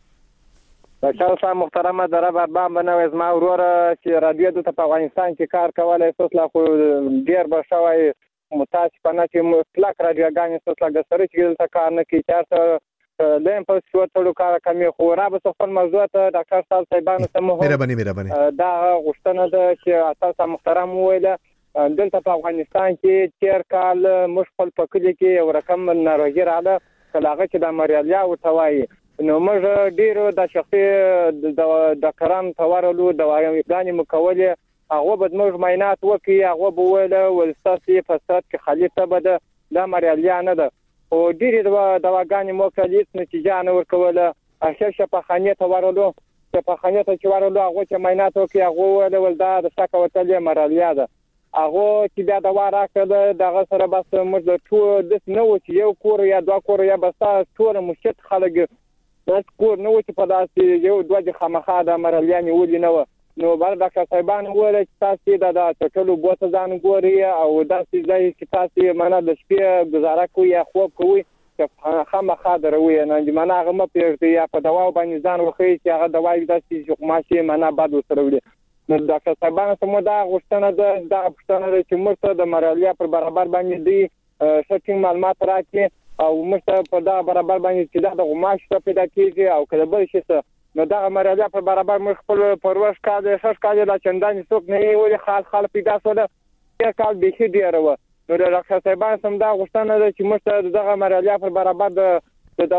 تاسو محترمه دربه بام بنوي زما ورور چې رادیو د افغانستان کې کار کولای سوس لا خو ډیر بشوي متاسفانه چې مطلق رادیوګانې سوسله غسر چې دلته کار نه کوي چې لیم په څو ټولو کار کوي خو را به خپل موضوع ته ډاکټر صاحب صاحبانو سمو مهرباني دا غوښتنه ده چې تاسو محترم ویله دلته په افغانستان کې تیر کال مشکل پکې کې یو رقم ناروغي رااله کلاغه چې د مریالیا وتوي نو موږ ډیرو د شخصي د کرام تورلو د وایګانی مکولې هغه به موږ ماینات وکي هغه به ولستاسي فساد کې خلیفه بده د مریالیا نه ده او ډیره د واګانی مکلیت نتیجه نه ورکوله. اخر شپخانه تورلو شپخانه ته چورلو هغه چې ماینات وکي هغه ولدا د سکه وتلې مریالیا ده هغه چې بیا د واره کړه دغه سره بس موږ د ټول د نو چې یو کور یا دوه کور یا بس ټول مشت خلک بس کور نو چې په داسې یو دوه خامخا د مریالیا نیولې نو نو بل ډاکټر صاحبان وویل چې تاسو د ټولو بوته ځان ګوري او داسې ځای چې تاسو معنا د شپې گزاره کوي یا خوب کوي چې خامخا دروي نه چې معنا هغه م پیږي یا په دوا باندې ځان وخی چې هغه دوايي داسې قماشي معنا بعد وسره وړي. نو ډاکټر صاحبان سمو دا غوښتنه د غوښتنه چې موږ د مریالیا پر برابر باندې دی شټینګ معلومات راکړي او موږ په دا برابر باندې چې د قماش څخه پیدا کیږي او کله بل شي نو دا مریالیا په برابر موږ خپل پروش کاله شش کاله د چندان څوک نه ویلي خال پیدا سوله یو کال به شي دیره و. نو د ډاکټر صاحبان سم دا غوښتنه ده چې موږ دغه مریالیا په برابر د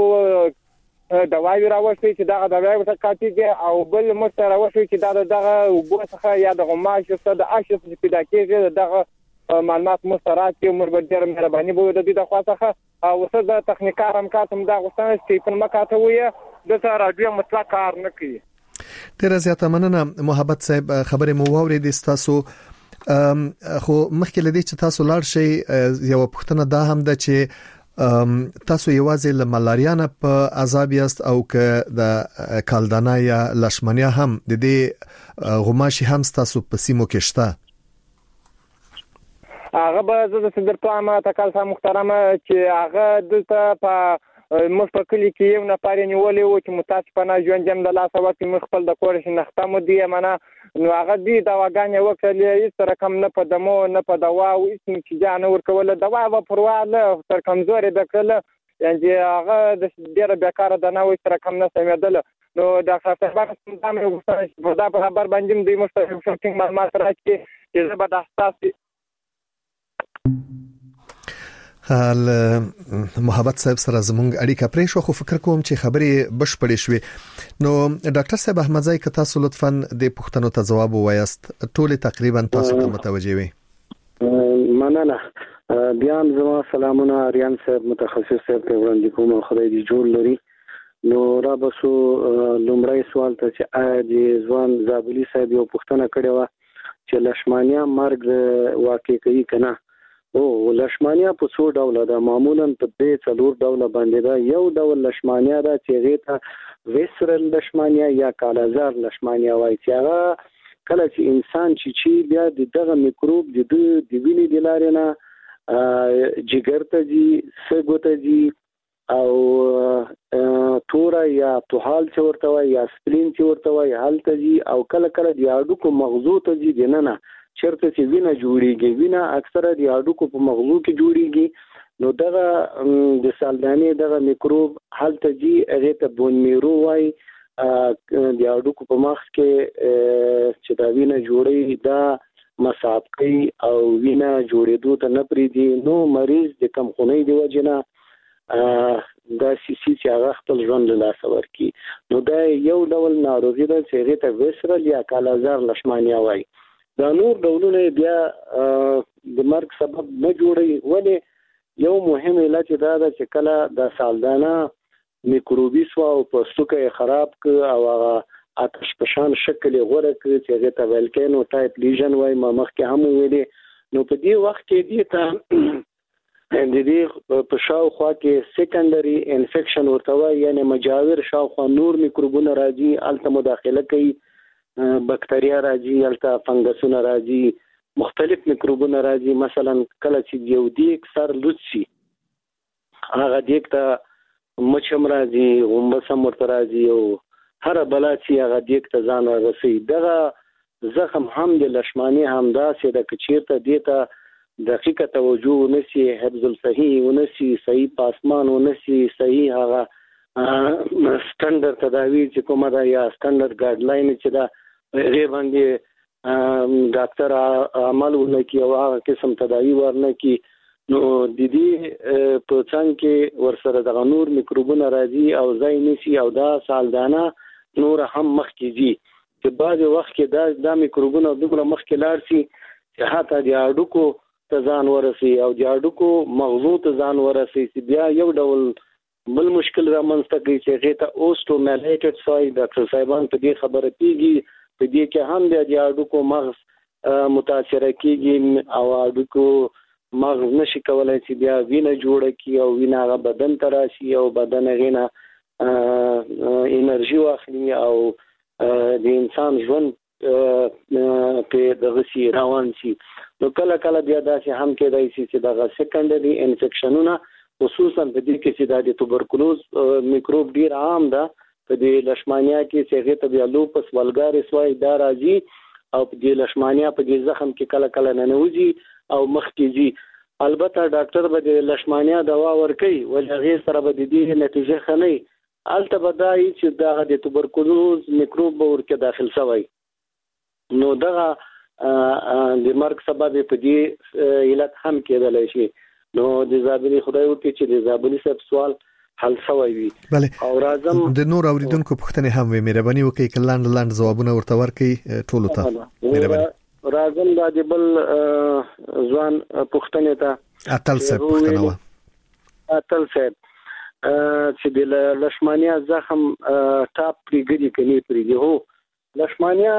دواوی راوښتي چې دغه دواوی ورته کاټیږي او بل موږ راوښتي چې دغه وبوسخه یا د غماش څخه د اشخاص چې پیدا کیږي دغه معلومات مسترات کې موږ ډېر مهرباني بوله د دې د خاصه او څه د تخنیکار هم کاتم دا غوښتنه چې په مکاته وي د رادیو مطلق کار نه کوي. ډیره زیاته مننه محبت صاحب خبرې مو واورېدې تاسو خو مخکې لدی چې تاسو لاړ شئ یو پوښتنه دا هم ده چې تاسو یوازې له ملاریا نه په عذاب یاست او که د کالدانا یا لشمانیا هم د دې غماشي هم تاسو په سیمو کې شته. هغه به زه د صدرتوامه تکل صاحب محترمه چې هغه دلته په موږ په کلی کې یو نفر نیولې و چې متاسفانه ژوند جام د لاسه ورکړي موږ خپل د کور شي نختمو دی معنا نو هغه دی دا واګانې وکړلې هیڅ رقم نه په دمو نه په دوا او هیڅ چې جان ورکول دوا و پرواله تر کمزوري دکړه یعنی هغه د ډیره بیکاره د نوې تر رقم نه سمېدل. نو ډاکټر صاحب څنګه مې وغوښتل چې دا په خبر باندې دوی مستقیم شوټینګ معلومات راکړي چې زه به د حساسي حال محبت صاحب سره زموږ اړیکه پرې شو خو فکر کوم چې خبرې بشپړې شوې. نو ډاکټر صاحب احمدزای که تاسو لطفاً د پوښتنو ته جواب ووایاست ټول تقریبا تاسو ته متوجه وي. مننه. بیان زما سلامونه اریان صاحب متخصص صاحب ته وړاندې کوم خدای دې جوړ لري. نو را بسو لومړی سوال ته چې آیا د ځوان زابلی صاحب یو پوښتنه کړې و چې لشمانیا مرګ واقع کوي کنه او لشمانیا په څو ډول ده معمولا په دې څلور ډول باندې ده. یو ډول لشمانیا ده چې غیته ویسرل لشمانیا یا کالازار لشمانیا وایي چې هغه کله چې انسان چې بیا دغه میکروب د وینې د لارې نه جګر ته ځي، سږو ته ځي او توره یا توحال چې ورته وایي یا سپلین چې ورته وایي هلته ځي او کله کله د هډوکو مغزو ته ځي دننه چېرته چې وینه جوړېږي. وینه اکثره د هډوکو په مغزو کې جوړېږي. نو دغه د سالدانې دغه میکروب هلته ځي، هغې ته بون میرو وایي. د هډوکو په مغز کې چې دا وینه جوړوي دا مصاب کوي او وینه جوړېدو ته نه پرېږدي. نو مریض د کمخونۍ د وجې نه دا سیسي چې هغه خپل ژوند له لاسه ورکړي. نو دا یو ډول ناروغي ده چې هغې ته ویسرل یا کالازار لشمانیا وایي. دا نور ډولونه بیا د مرګ سبب نه جوړوي. ولې یو مهم علت دا ده چې کله د سالدانه میکروبي سوه او پوستکی خراب که او هغه آتش فشان شکل یې غوره کړي چې هغې ته ولکینو ټایپ لیژن وایي، ما مخکې هم ویلې. نو په دې وخت کې دې ته د دې په شاوخوا کې سیکنډري انفیکشن ورته وایي، یعنې مجاور شاوخوا نور میکروبونه راځي، هلته مداخله کوي، بکتریا راځي، هلته فنګسونه راځي، مختلف میکروبونه راځي. مثلا کله چې یو دیګ سر لوڅ شي هغه دیګ ته مچ هم راځي، غومبس هم ورته راځي او هره بلا چې هغه دیګ ته ځان رسوي. دغه زخم هم د لشماني همداسې ده که چېرته دې ته دقیقه توجه ونسي، حفظ الصحیح ونسي، صحیح پاسمان ونسي، صحیح هغه سټنډرډ تداوی چې کومه ده یا سټنډرډ ګایډ لاین چې ده هغې باندې ډاکټر عمل ونه کړي او هغه قسم تداوی ورنه کړي، نو د دې په څنګ کې ورسره دغه نور میکروبونه راځي او ځای نیسي او دا سالدانه نور هم مخکې ځي چې بعضې وخت کې دا میکروبونه دومره مخکې لاړ شي چې حتی د هډوکو ته ځان ورسي او د هډوکو مغزو ته ځان ورسي چې بیا یو ډول بل مشکل رامنځته کوي چې هغې ته اوسټومیلیټډ وایي. ډاکټر صاحبان په دې خبره کېږي، په دې کې هم د هډوکو مغز متاثره کېږي او هډوکو مغز نشي کولای چې بیا وینه جوړه کړي او وینه هغه بدن ته راشي او بدن هغې نه انرژي واخلي او د انسان ژوند په دغه سي روان شي. نو کله کله بیا داسې هم کېدای شي چې دغه سیکنډري انفیکشنونه خصوصا په دې کې چې د توبرکلوز میکروب ډیر عام ده په دې لشمانیا کې چې هغې ته بیا لوپس ولګارس وایي دا راځي او په دې لشمانیا په دې زخم کې کله کله ننوځي او مخکې ځي. البته ډاکټر به د لشمانیا دوا ورکوي ولې هغې سره به د دې نتیجه ښه نه وي. هلته به دا وي چې دغه د توبرکلوز میکروب به ورکې داخل شوی، نو دغه د مرګ سبب په دې علت هم کېدلی شي. نو د زابلي خدای وکړي چې د زابلي صاحب سوال حل شوی وي. او راځم د نور اوریدونکو پوښتنې هم وي، مهرباني وکړئ که لاند ځوابونه ورته ورکړئ ټولو ته. مهرباني راځم دا د بل ځوان پوښتنې ته. اتل صاحب پوښتنه وه. اتل صاحب چې د لشمانیا زخم ټاپ پرېږدي که نه پرېږدي؟ هو، لشمانیا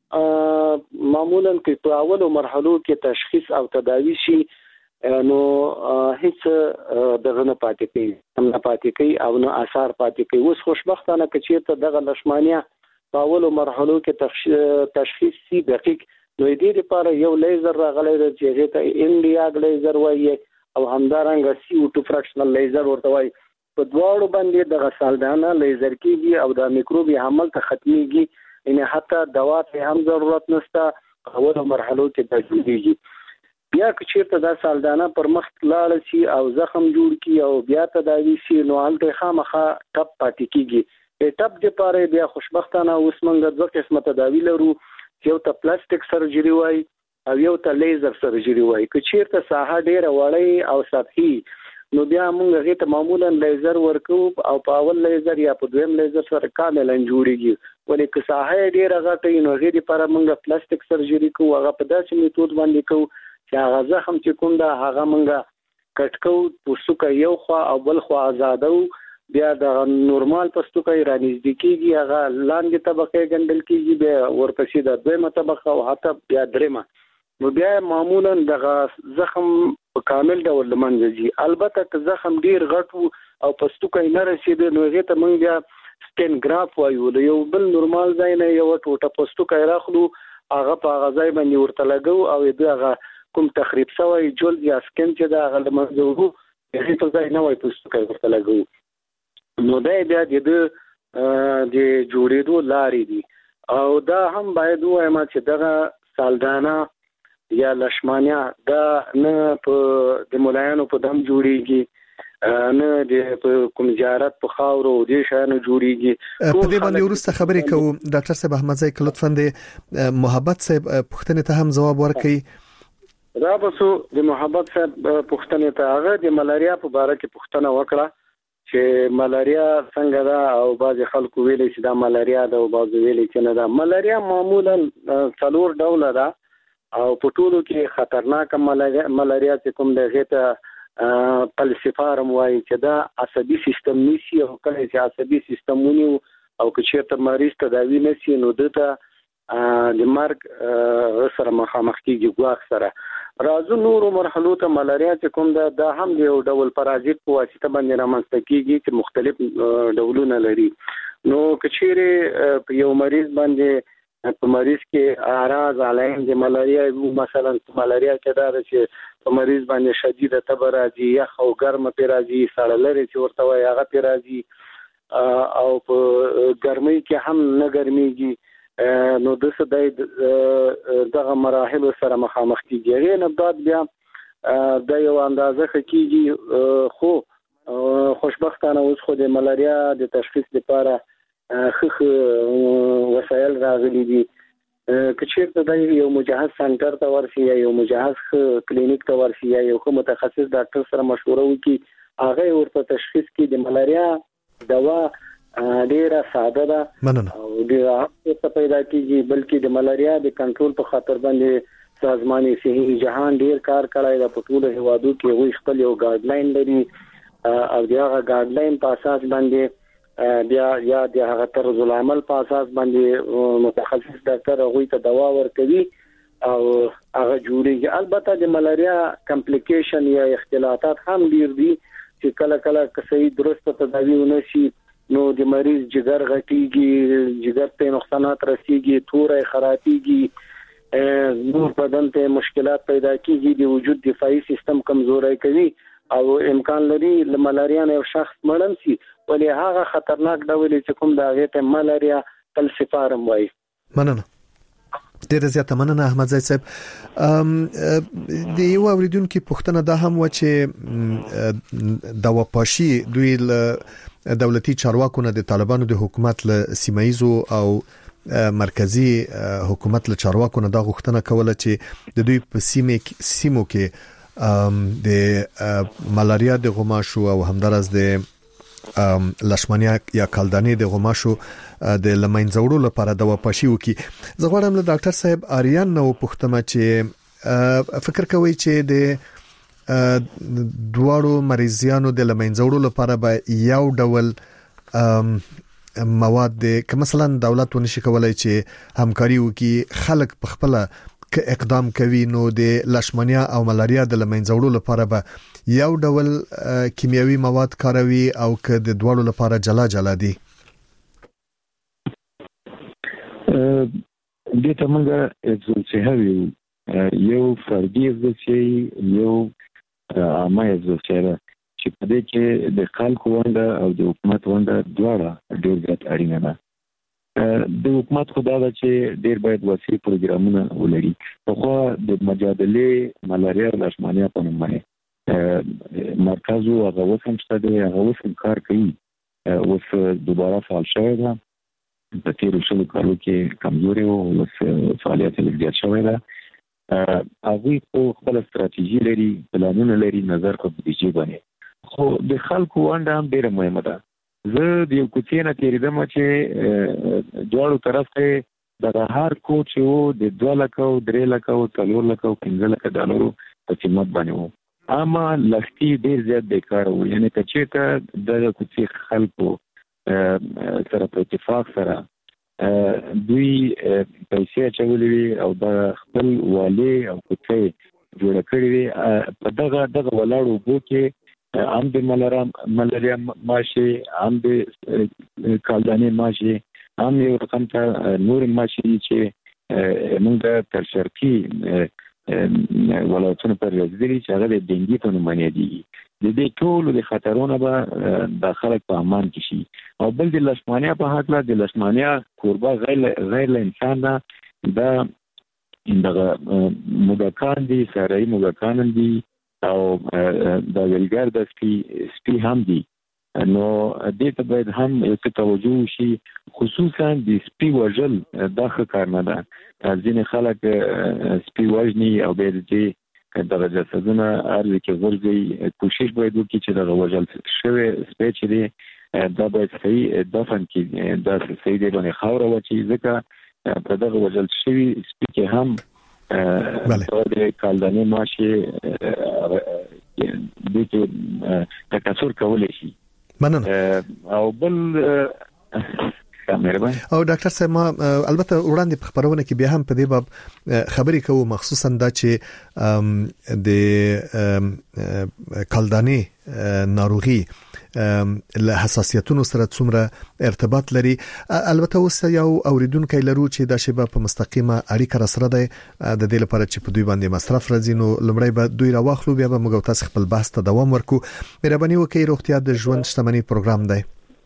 معمولا که په اولو مرحلو کې تشخیص او تداوی شي نو هیڅ دغه نه پاتې کوي، هم نه پاتې کوي او نه اثار پاتې کوي. اوس خوشبختانه که چېرته دغه لشمانیا په اولو مرحلو کې تشخیص شي دقیق، نو دې لپاره یو لیزر راغلی دی چې هغې ته انډیاګ لیزر وایي او همدارنګه CO2 فراکشنل لیزر ورته وایي. په دواړو باندې دغه سالدانه لیزر کېږي او دا میکروب یې هملته ختمېږي، یعنې حتی دوا ته هم ضرورت نشته، اولو مرحلو کې دا جوړېږي. بیا که چېرته دا سالدانه پر مخ لاړه شي او زخم جوړ کړي او بیا تداوي شي نو هلته خامخا ټپ پاتې کېږي. ټپ دپاره بیا خوشبختانه اوس موږ دوه قسمه تداوي لرو، یو ته پلاستیک سرجري وایي او یو ته لیزر سرجري وایي. که چېرته ساحه ډېره وړۍ او سطحي نو بیا موږ هغې ته معمولا لیزر ورکو او په اول لیزر یا په دویم لیزر سره کاملا جوړېږي. ولې که ساحه یې ډېره غټه وي نو هغې دپاره موږ پلاستیک سرجري کوو، هغه په داسې میتود باندې کوو چې هغه زخم چې کوم ده هغه موږ کټ کوو، پوستکی یو خوا او بل خوا آزادو، بیا د نورمال پوستکی رانږدې کېږي، هغه لاندې طبقه ګنډل کېږي، بیا ورپسې د دویمه طبقه او حتی بیا درېمه، نو بیا معمولا دغه زخم په کامل ډول له منځه ځي. البته که زخم ډېر غټ و او پوستکی نه رسېده نو هغې ته موږ بیا سټینګراف وایو، د یو بل نورمال ځای نه یوه ټوټه پوستکی راخلو هغه په غځای باندې ورته لګو او دغه کوم تخریب شوی جلد یا سکن چې دا هغه منځورو هغه ته ځای نه وای پوسټ ورته لګو نو دا بیا د جوړېدو لارې دي او دا هم باید وایم چې دغه سالدانه یا لشمانیا دا نه په د مولایانو په دم جوړیږي نه د کوم زیارت په خاورو د شانو جوړیږي په دې باندې ورسته خبرې کوم ډاکټر صاحب احمد زئی لطفاً د محبت صاحب پوښتنې ته هم ځواب ورکړئ را بسو د محبت صاحب پوښتنې ته هغه د ملاریا په اړه کې پوښتنه وکړه چې ملاریا څنګه ده او بعض خلکو ویلي چې دا ملاریا ده او بعض ویلي چې نه ده ملاریا معمولا 4 ډوله ده او په ټولو کې خطرناک ملاریا چې کوم دغه ته پلسفارم وایي چې دا عصبي سیستم نیسي او کله چې عصبي سیستم ونیو او که چیرته مریض تداوی نشي نو دته د مرګ سره مخامخ کیږي ګواښ سره راځو نورو مرحلو ته ملاریا چې کوم دا هم د یو ډول پرازیت په واسطه باندې رامنځته کیږي چې مختلف ډولونه لري نو کچېره په یو مریض باندې په مریض کې اعراض علائم د ملاریا مثلا ملاریا کې دا چې په مریض باندې شدیده تب راځي یا خو ګرمه پی راځي سړه لري چې ورته وایي هغه پی راځي او په ګرمۍ کې هم نه ګرميږي نو د څه دغه مراحل سره مخامخ کیږي غیر نه بعد بیا د یو اندازه کیږي خو خوشبختانه اوس خو د ملاریا د تشخیص لپاره خخ وسایل راغلي دي کچېرته د یو مجهز سنټر ته ورشي یا یو مجهز کلینیک ته ورشي یا یو متخصص ډاکټر سره مشوره وکړي هغه ورته تشخیص کړي د ملاریا دوا ډیره ساده ده او د هغه پیدا کیږي بلکې د ملاریا د کنټرول په خاطر باندې سازماني صحي جهان ډیر کار کړی د پټول هوادو کې وي خپل یو ګایډلاین لري او دغه ګایډلاین په اساس باندې بیا یا د هغه طرز العمل په اساس باندې متخصص ډاکټر هغه ته دوا ورکوي او هغه جوړیږي البته د ملاریا کمپلیکیشن یا اختلالات هم ډیر دي چې کله کله صحیح درسته تداوی ونشي نو د مریض جگر غټیږي جگر ته نقصانات رسیږي تورې خرابېږي نور بدن ته مشکلات پیدا کیږي د وجود دفاعي سیستم کمزوري کوي او امکان لري ملاریا نه یو شخص مړم شي ولې هغه خطرناک ډول چې کوم دا غته ملاریا پلسفارم وایي مننه ډیره زیاته مننه احمد زئی صاحب د یو اوریدونکو پوښتنه ده هم و چې د وپاشي دوی دولتي چارواکو نه د طالبانو د حکومت له سیمایزو او مرکزی حکومت له چارواکو نه دا غوښتنه کوله چې د دوی په سیمو کې د ملاریا د غماشو او همدارس د لشمانیا یا کالدانی د غماشو د لمنځوړو لپاره د وپاشي وکي زه غواړم له ډاکټر صاحب آریان نو پوښتنه چې فکر کوي چې د دواړو مریضانو د لمنځوړو لپاره به یو ډول مواد د مثلا دولت ونشي کولای چې همکاري وکي خلک په خپل اقدام کوي نو د لشمانیا او ملاریا د لمنځوړو لپاره به یو ډول کیمیاوي مواد کاروي او که د دواړو لپاره جلا جلا دي د تمنګ څه یو فردي ځکه یو عامه ځکه چې په دې کې د خلکو ونده او د حکومت ونده دواړه ډېر زیات اړینه ده د حکومت خو دا ده چې ډېر باید وسیع پروګرامونه ولري خو د مجادله ملاریا او لشمانیا په نوم باندې مرکز او هغه وسم شته دی هغه وسم کار کوي اوس دوباره فعال شوی ده په تیرو شلو کالو کې کمزوري او فعالیت یې زیات شوی ده هغه په خپل ستراتیژي لري پلانونه لري نظر په بودیجه باندې خو د خلکو ونده هم ډیره مهمه ده زه د یو کوڅې نه تیریدم چې دواړو طرف ته د هر کوچ یو د 2 لک او 3 لک او 4 لک او 15 لک ډالرو په قیمت باندې وو اما لختي ډیر زیات بیکار وو یعنی چې د کوڅې خلکو سره په اتفاق سره دوی پیسې چولې او د خپل والي او کوڅې جوړ کړې په دغه ولاړو بو کې عام د ملاریا ماشي عام د کالدانی ماشي عام یو رقم ته نور ماشي چې موږ تر شرقي ولایتونو پر رسیدلی چې هغه د ډینګي په نوم باندې دي. د دې ټولو د خطرونو به د خلک په امان کې شي. او بل د لشمانیا په هکله، د لشمانیا کوربه غیر انسان ده، دا دغه موږکان دي، ساري موږکان دي او د ویلګر د سپي هم دي. نو دې ته باید هم یو توجه وشي، خصوصا د سپي وژل دا ښه کار نه ده. ځینې خلک سپي وژني او بیا دې دغه جسدونه ارزي کې ورځي. کوشش باید وکړي چې دغه وژل شوی سپي چې دی دا باید صحیح دفن کړي، دا صحیح دی باندې خاوره واچي، ځکه په دغه وژل شوی سپي کې هم د کالدانې ماشي دې کې تکثر کولی شي. مننه. او بل او ډاکټر صاحب ما البته وړاندې په خبرونه کې بیا هم په دې باب خبرې کوو، مخصوصا دا چې د کالدانې ناروغي له حساسیتونو سره څومره ارتباط لري. البته اوس یو اوریدونکو لرو چې دا شی په مستقیمه اړیکه سره ده، د دې لپاره چې په دوی باندې مصرف راځي. نو لمړی به دوی راوخلو، بیا به موږ تاسو خپل بحث ته دوام ورکو. مهرباني وکړئ. روغتیا د ژوند شتمنۍ پروګرام دی.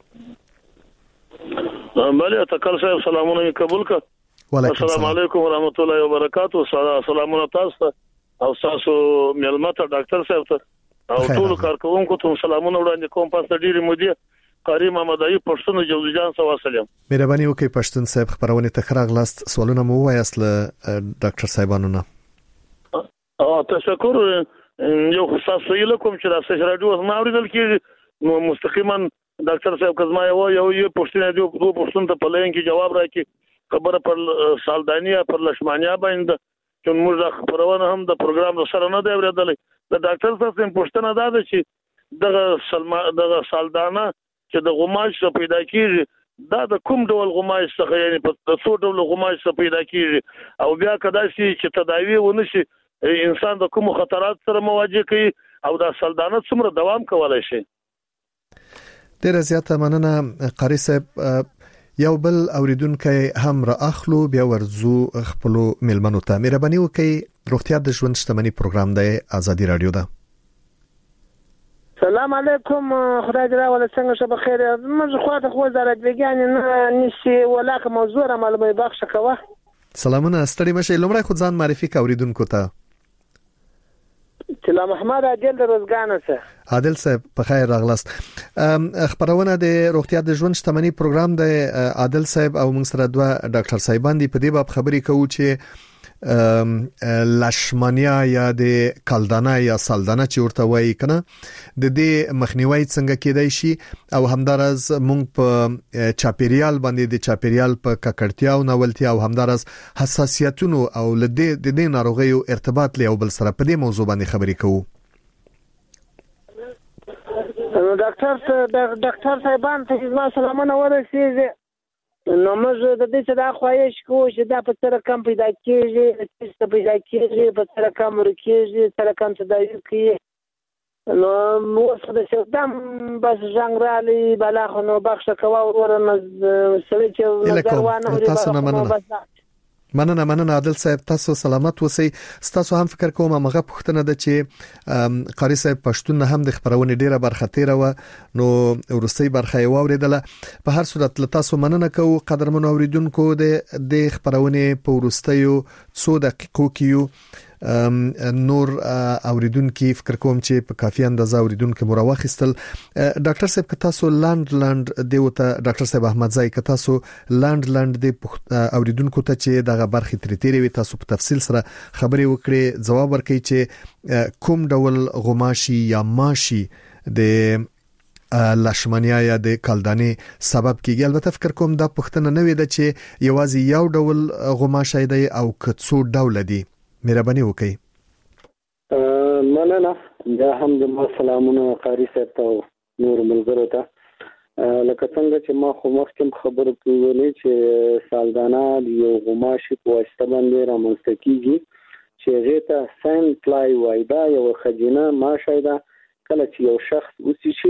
بله تکل صاحب سلامونه قبول کړ. السلام علیکم ورحمت الله وبرکاتہ. سلامونه تاسو او تاسو ملمت ډاکټر صاحب ته او ټول کارکونکو ته سلامونه وړاندې کوم. پاسه ډیره مودي قاری محمدای پښتون جوزجان سوا سلام. مهرباني وکړئ پښتون صاحب خبرونه ته خراغلاست. سوالونه مو وایاست له ډاکټر صاحبانو نه. تشکر. یو خاص ویل کوم چې تاسو راډیو ما اوریدل کې مستقیما ډاکټر صاحب کزما یو پښتنه دی دوه پښتون ته په لین کې جواب راکړي. خبره پر سالدانیا پر لشمانیا باندې چې موږ خبرونه هم د پروګرام سره نه دی ورېدلې. د ډاکټر صاحب پښتنه دا ده چې دغه سالدانه چې د غماش پیدا کیږي دا د کوم ډول غماش څخه، یعنی په څو ډول غماش څخه پیدا کیږي او بیا کدا چې تداوی ونشي انسان د کوم خطرات سره مواجه کوي او دا سالدانه څومره دوام کولای شي. ډیره زیاته مننه قاری صاحب. یو بل اوریدونکو هم را اخلو، بیا ورزو خپل ملمنو ته. مهرباني وکړئ. روغتیا د ژوند شتمنۍ پروګرام دی، ازادي رادیو ده. سلام علیکم. خدای دې راوله څنګه شه بخیر. موږ خواته خو زارت وګیان نه نشي ولاکه موضوع را معلومه بخښه کوه. سلامونه ستړي مشه. لومړی خو ځان معرفي کا اوریدونکو ته. سلام محمد عادل د روزګان سره. عادل صاحب په خیر راغلاست. خبرونه د روغتیا د ژوند شتمنۍ پروګرام د عادل صاحب او موږ سره دوه ډاکټر صاحبان دي. په دې باب خبرې کوو چې لشمانیا یا د کالدانه یا سالدانه چې ورته وایي کنه د دې مخنیوي څنګه کېدای شي او همدارز موږ په چاپیریال باندې د چاپیریال په ککړتیا او ناولتیا او همدارز حساسیتونو او د دې ناروغیو ارتباط له بل سره په دې موضوع باندې خبرې کوو. ډاکټر صاحبان ته زما سلامونه ورسېږي. نو موږ د دې چې دا خواهش کوو چې دا په سره کم پیدا کېږي، چې پیدا کېږي په سره کم ورکېږي، سره کم تداوی کوي. نو موږ د شدم بس جنګرالي بلا خو نو بخښه کوه ورنه سړي چې نظر وانه لري. مننه عادل صاحب. تاسو سلامت اوسئ. تاسو هم فکر کوم هغه پوښتنه ده چې قاری صاحب پښتون هم د خبرونه ډیره برخه تیره و نو ورستۍ برخه یې واوریدله. په هر صورت تاسو مننه کوو قدرمن اوریدونکو د خبرونه په ورستیو 2 دقیقو کې نور اوریدونکو فکر کوم چې په کافي اندازه اوریدونکو مراوخستل. ډاکټر صاحب که تاسو لاند دیوته ډاکټر صاحب احمد زای که تاسو لاند دی اوریدونکو ته چې دغه برخه تریتيري وي تاسو په تفصیل سره خبرې وکړي جواب ورکړي چې کوم ډول غماشي یا ماشي د لشمانیا یا د کالدانې سبب کیږي. البته فکر کوم دا پښتنه نه وي د چې یوازې یو ډول غماشي دی او کڅو ډول دی. مهرباني وکړئ. مننه. دا هم د سلامونه قاری صاحب ته نور ملګرو ته. لکه څنګه چې ما خو مخکې خبرو کې ویلې چې سالدانه یو غماشي په واسطه باندې رامنځته کیږي چې هغه ته ساین فلای وای. دا یو خجینه ماشه ده. کله چې یو شخص اوسې شي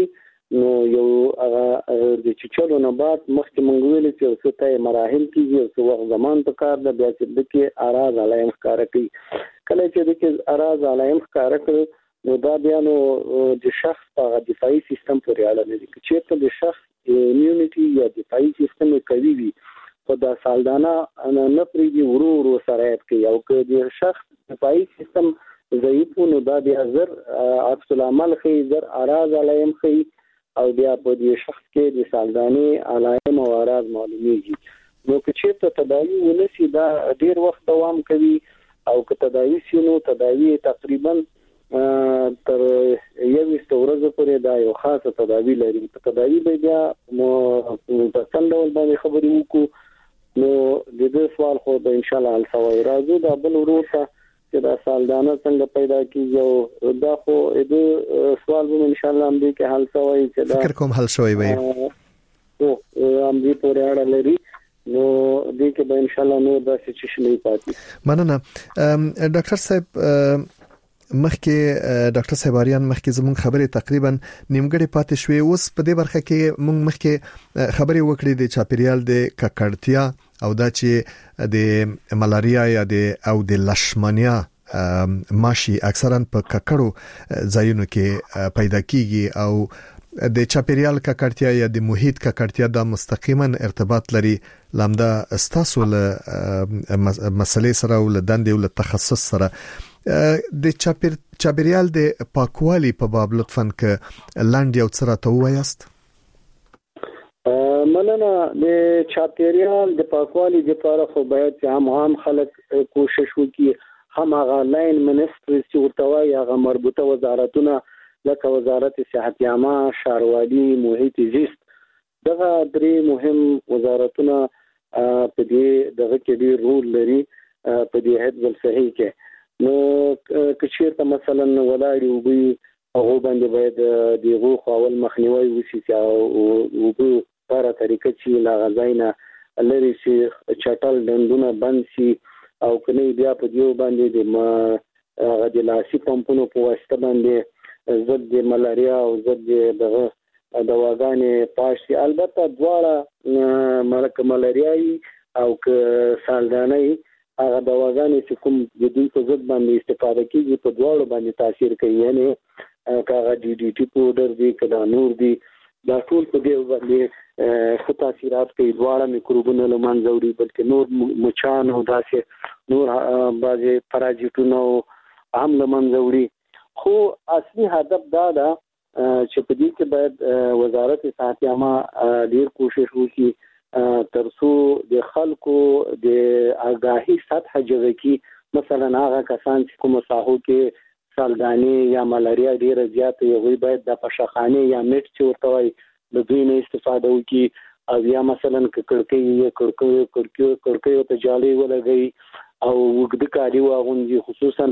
نو یو د چلو نه بعد مخکې مونږ ویل چې څه ته مراحل کیږي او څه وخت زمان په کار ده بیا چې د کې اراز علایم ښکارا کوي کله چې د کې اراز علایم ښکارا کوي نو دا بیا نو د شخص په دفاعي سیستم پورې اړه لري چې ته د شخص ایمیونټي یا دفاعي سیستم قوي وي په دا سالدانه نه پریږي ورو سره کوي او که د شخص دفاعي سیستم ضعیف نو دا بیا زر عکس العمل خي زر اراز علایم خي او بیا په دې شخص کې د سالداني علایم او اراز معلومیږي نو که چېرته تداوی ونشي دا ډیر وخت دوام کوي او که تداوی شي نو تداوی تقریبا تر یوې ورځې پورې دا یو خاصه تداوی لري په تداوی به بیا په څنډول باندې خبرې وکړو نو د دې سوال خو به ان شاء الله حل شوی راځو دا بل ورته چې دا سالدانه څنګه پیدا کیږي او دا خو د سوال به ان شاء الله هم دې کې حل شوی چې دا فکر کوم حل شوی وي او هم دې پورې اړه لري نو دې کې به ان شاء الله نو دا چې شنو پاتې مننه ډاکټر صاحب مخکې ډاکټر صاحباریان مخکې زموږ خبرې تقریبا نیمګړې پاتې شوې اوس په دې برخه کې موږ مخکې خبرې وکړې د چاپیریال د ککړتیا او دا چې د ملاریا یا د لشمانیا ماشي اکثرا په ککړو ځایونو کې پیدا کیږي او د چاپیریال ککړتیا یا د محیط ککړتیا د مستقیما ارتباط لري لامدا استاسو له مسلې سره او له دندې او له تخصص سره د چاپیریال د پاکوالي په باب لطفاً ک لاندې او څه راته وایاست مننه د چاپیریال د پاکوالي لپاره خو باید چې عام خلک کوشش وکړي هم هغه لاین منستری چې ورته وایي هغه مربوطه وزارتونه لکه وزارت صحت عامه ښاروالي محیط زیست دغه درې مهم وزارتونه په دې دغه کې ډېر رول لري په دې حفظ الصحي کې نو کچیرته مثلا ولاړی وبي هغه باندې باید دیغه خپل مخنیوي وشي او په طریقه طریقه چې لا غزاینه لري چې چټل دندونه بند شي او کني بیا په دیو باندې د لاسي پمپونو په واسطه باندې ضد ملاریا او ضد دغه دواګانې پاشي البته دواړه ملاريایي او ک سالداني هغه دواګانې چې کوم د دوی په ضد باندې استفاده کیږي په دواړو باندې تاثیر کوي یعنی کاغه ډي ټي پاوډر دی کله نور دی دا ټول په دې باندې ښه تاثیرات کوي دواړه میکروبونه له منځه وړي بلکې نور مچان او داسې نور بعضي پراجیټونه هم له منځه وړي خو اصلي هدف دا ده چې په دې کې باید وزارت صحت عامه ډیر کوشش وکړي ترڅو د خلکو د آگاهی سطح جوړ کی مثلا هغه کسان چې کوم ساحو کې سالداني یا ملاریا ډیره زیاته وي باید د پښخانه یا میټ چې ورته وي د دوی نه استفاده وکړي او یا مثلا کړکۍ ته جالي ولګي او وګد کاری واغوندي خصوصا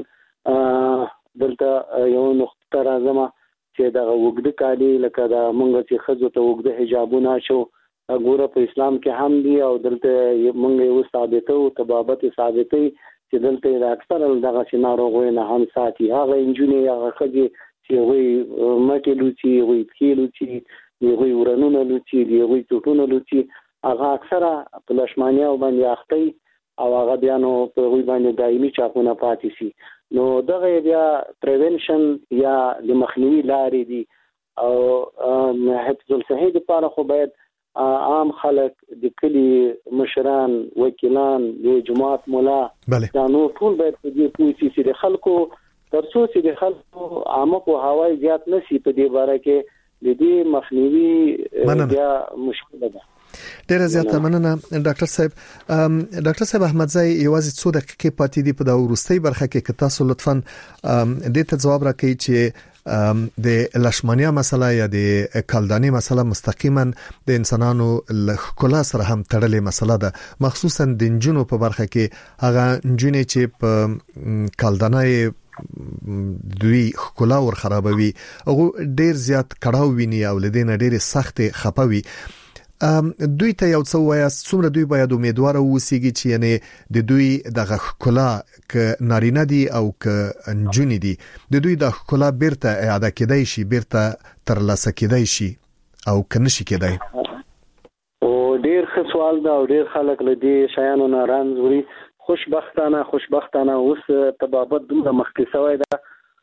دلته یو نقطه راځم چې دا وګد کاری لکه دا مونږ چې خزو ته وګد حجابونه شو ګوره په اسلام کې هم دي او دلته مونږ یو ثابتو تبابت ثابتي چې دلته د اکثر دغه ناروغۍ نه هم ساتي هغه انجونی هغه خدي چې وي مټې لوچي وي کیلوچي وي ورنونه لوچي وي ټوټونه لوچي هغه اکثره په لشمانیا باندې اخته او هغه بیا نو په وی باندې دایمي چاپونه پاتې شي نو دغه بیا پریونشن یا د مخنیوي لارې دي او حفظ الصحي لپاره خو باید عام خلک د کلی مشران وکیلان د جماعت مولا دا نو ټول باید په دې پوښتنه چې د خلکو ترڅو چې د خلکو عامه او هوای زیات نشي په دې باره کې د دې مخنیوي بیا مشکل ده ډیره زیاته مننه ډاکټر صاحب احمدزی یوازې څو دقیقې پاتې دي په دا ورستۍ برخه کې که تاسو لطفاً دې ته ځواب راکړئ چې د لشمانیا مسله یا د کالدانی مسله مستقیما د انسانانو له خلا سره هم تړلې مسله ده مخصوصا د انجونو په برخه کې هغه انجونې چې په کالدانای دوی خلا ور خرابوي او ډیر زیات کړهو ویني او لدین ډیر سخت خپوي دوی ته یو څه وایست څومره دوی باید امیدوار اوسېږي چې یعنی د دوی دغه خلا ک نارینه دي او ک انجونی دي د دوی د خلا بیرته اعاده کېدای شي بیرته ترلاسه کېدای شي او کنيشي کېدای؟ او ډیر ښه سوال دا، او ډیر خلک له دې شیانو نه رنځ وړي. خوشبختانه اوس تبابت دومره مخکې شوی ده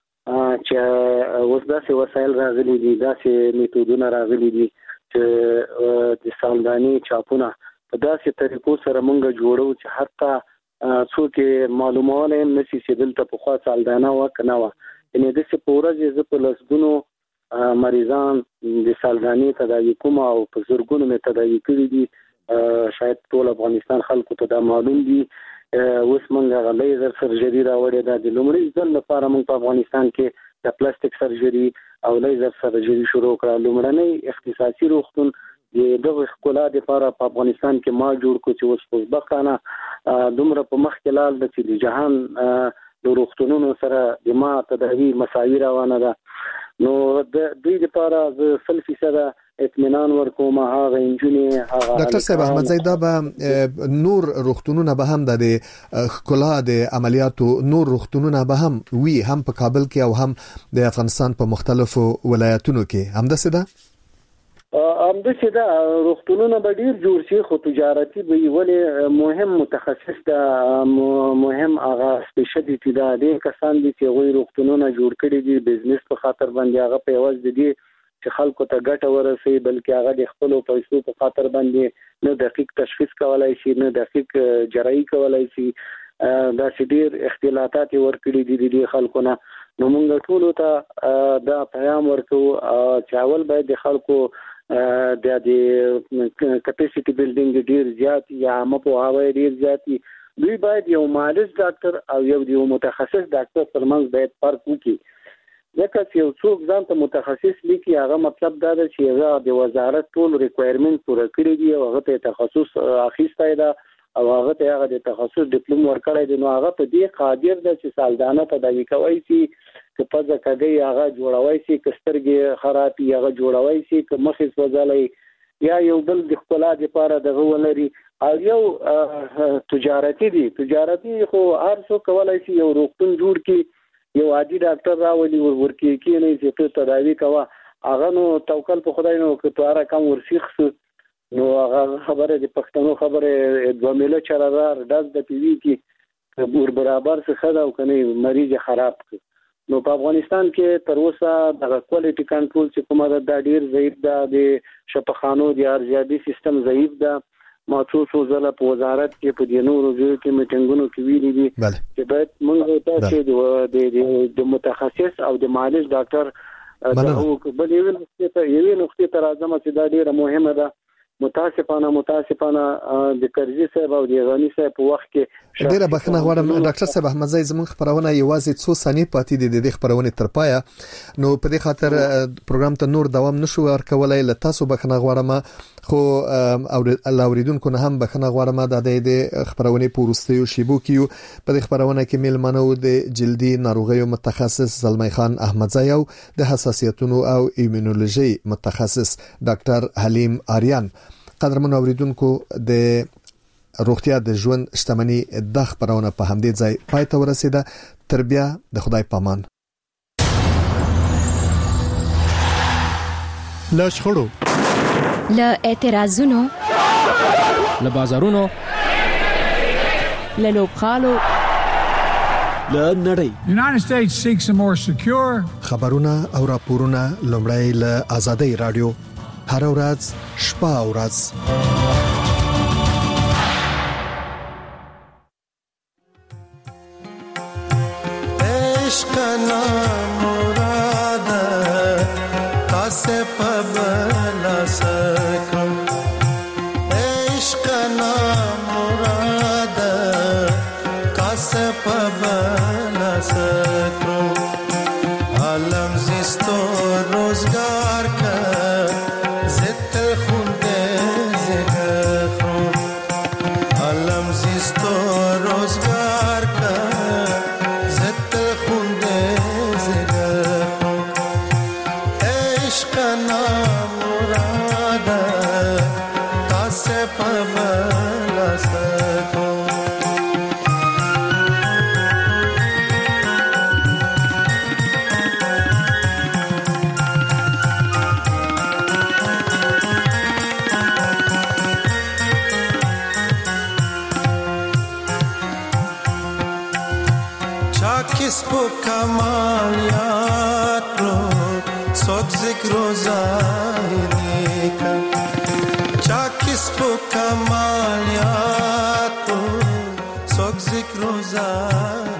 چې اوس داسې وسایل راغلي دي، داسې میتودونه راغلي دي چې د سالداني چاپونه په داسې طریقو سره مونږ جوړو چې حتی څوک معلومونه هم نشي چې دلته پخوا سالدانه وه که نه وه. یعنې داسې په ورځ زه په لسګونو مریضان د سالداني تداوي کوم او په زرګونو مې تداوي کړي دي. شاید ټول افغانستان خلکو ته دا معلوم دي. اوس مونږ هغه لیزر سرجري راوړې ده. د لومړي ځل لپاره مونږ په افغانستان کې د پلاستیک سرجري او لیزر سرجري شروع کړه. لومړنی اختصاصي روغتون د دغه ښکلا لپاره په افغانستان کې ما جوړ کړ چې اوس خوشبختانه دومره په مخ کې لاړ چې د جهان د روغتونونو سره د ما تداوي مساوي روانه ده. نو د دوی لپاره زه 100% اطمینان ورکوم. هغه انجونې هغه ډاکټر صاحب احمدزی دا به نور روغتونونه به هم د ښکلا د عملیاتو نور روغتونونه به هم وي، هم په کابل کې او هم د افغانستان په مختلفو ولایتونو کې. همداسې ده همداسې ده. روغتونونه به ډیر جوړ شي خو تجارتي به وي، ولې مهم متخصص ده، مهم هغه سپیشلیټي ده. ډېر کسان دي چې هغوی روغتونونه جوړ کړي دي بزنس په خاطر باندې، هغه په یوازې د دې چې خلکو ته ګټه ورسوي بلکې هغه د خپلو پیسو په خاطر باندې نه دقیق تشخیص کولای شي، نه دقیق جراحي کولای شي. داسې ډېر اختلافات ورکړي دي د دې خلکو نه. نو موږ ټولو ته دا پیغام ورکوو چې اول باید د خلکو د کپاسټي بلډینګ ډیر زیات یا عامه پوهاوی ډیر زیات. دوی باید یو مالج ډاکټر او یو متخصص ډاکټر ترمنځ باید فرق وکړي. ځکه چې یو څوک ځان ته متخصص لیکي هغه مطلب دا ده چې هغه د وزارت ټول ریکوایرمنټ پوره کړی دی او هغه ته تخصص اخیستی ده او هغه ته هغه د تخصص ډیپلوم ورکړی دی. نو هغه په دې قادر ده چې سالدانه تداوي کوي شي، که پزه کږي هغه جوړوي شي، که سترګې خرابي هغه جوړوي شي، که مخ وځلای یا یو بل د ښکلا لپاره دغه ولري. او یو تجارتي دي، تجارتي خو هر څوک کولای شي یو روغتون جوړ کړي، یو عادي ډاکټر راولي ورکی کېنه چې ته تداوی کوه. هغه نو توکل په خدای، نو که تواره کم ورسیخ نو هغه خبره د پښتنو خبره 2 میله چرادار داس د پیوی کې ور برابر څه ده او کنه مریض خراب کړ. نو په افغانستان کې تر اوسه د کوالټي کنټرول چې کومه د ډیر ضعیف ده، د شفاخانو د ارزیابي سیستم ضعیف ده. ما څو ځله په وزارت کې په دې نورو ځایو کې میټینګونو کې ویلي دي چې باید موږ ته د متخصص او د معالج ډاکټر د بل یو نقطې ته راځم چې دا ډیره مهمه ده. متاسفانه د کرزي صاحب او د غنی صاحب په وخت کې ډیره بخښنه غواړم ډاکټر صاحب احمدزی، زموږ خبرونه یوازې څو ثانیې پاتې دي د دې خبرونه تر پایه، نو په دې خاطر پروګرام ته نور دوام نشو ورکولای. له تاسو بخښنه غواړم، خو او لاوریدونکو نه هم بخښنه غواړم د خبرونه په وروستیو شیبو کې په دې خبرونه کې میلمنو د جلدي ناروغیو متخصص زلمی خان احمدزی او د حساسیتونو او ایمونولوژي متخصص ډاکټر حلیم آریان. قدرمن اوریدونکو د روغتیا د ژوند شتمنۍ د خبرونه په همدې ځای پای ته ورسیده. تر بیا د خدای پامان. له شخړو، له اعتراضونو، له بازارونو، له لوبخالو، له نړۍ. United States seeks a more secure. خبرونه او راپورونه لومړی له آزادۍ رادیو هر ورځ شپه او ورځ. عشق نام مراد کاسه پبلا سکو، عشق نام مراد کاسه پبلا سکو. عالم زیستو روزگار کا گذر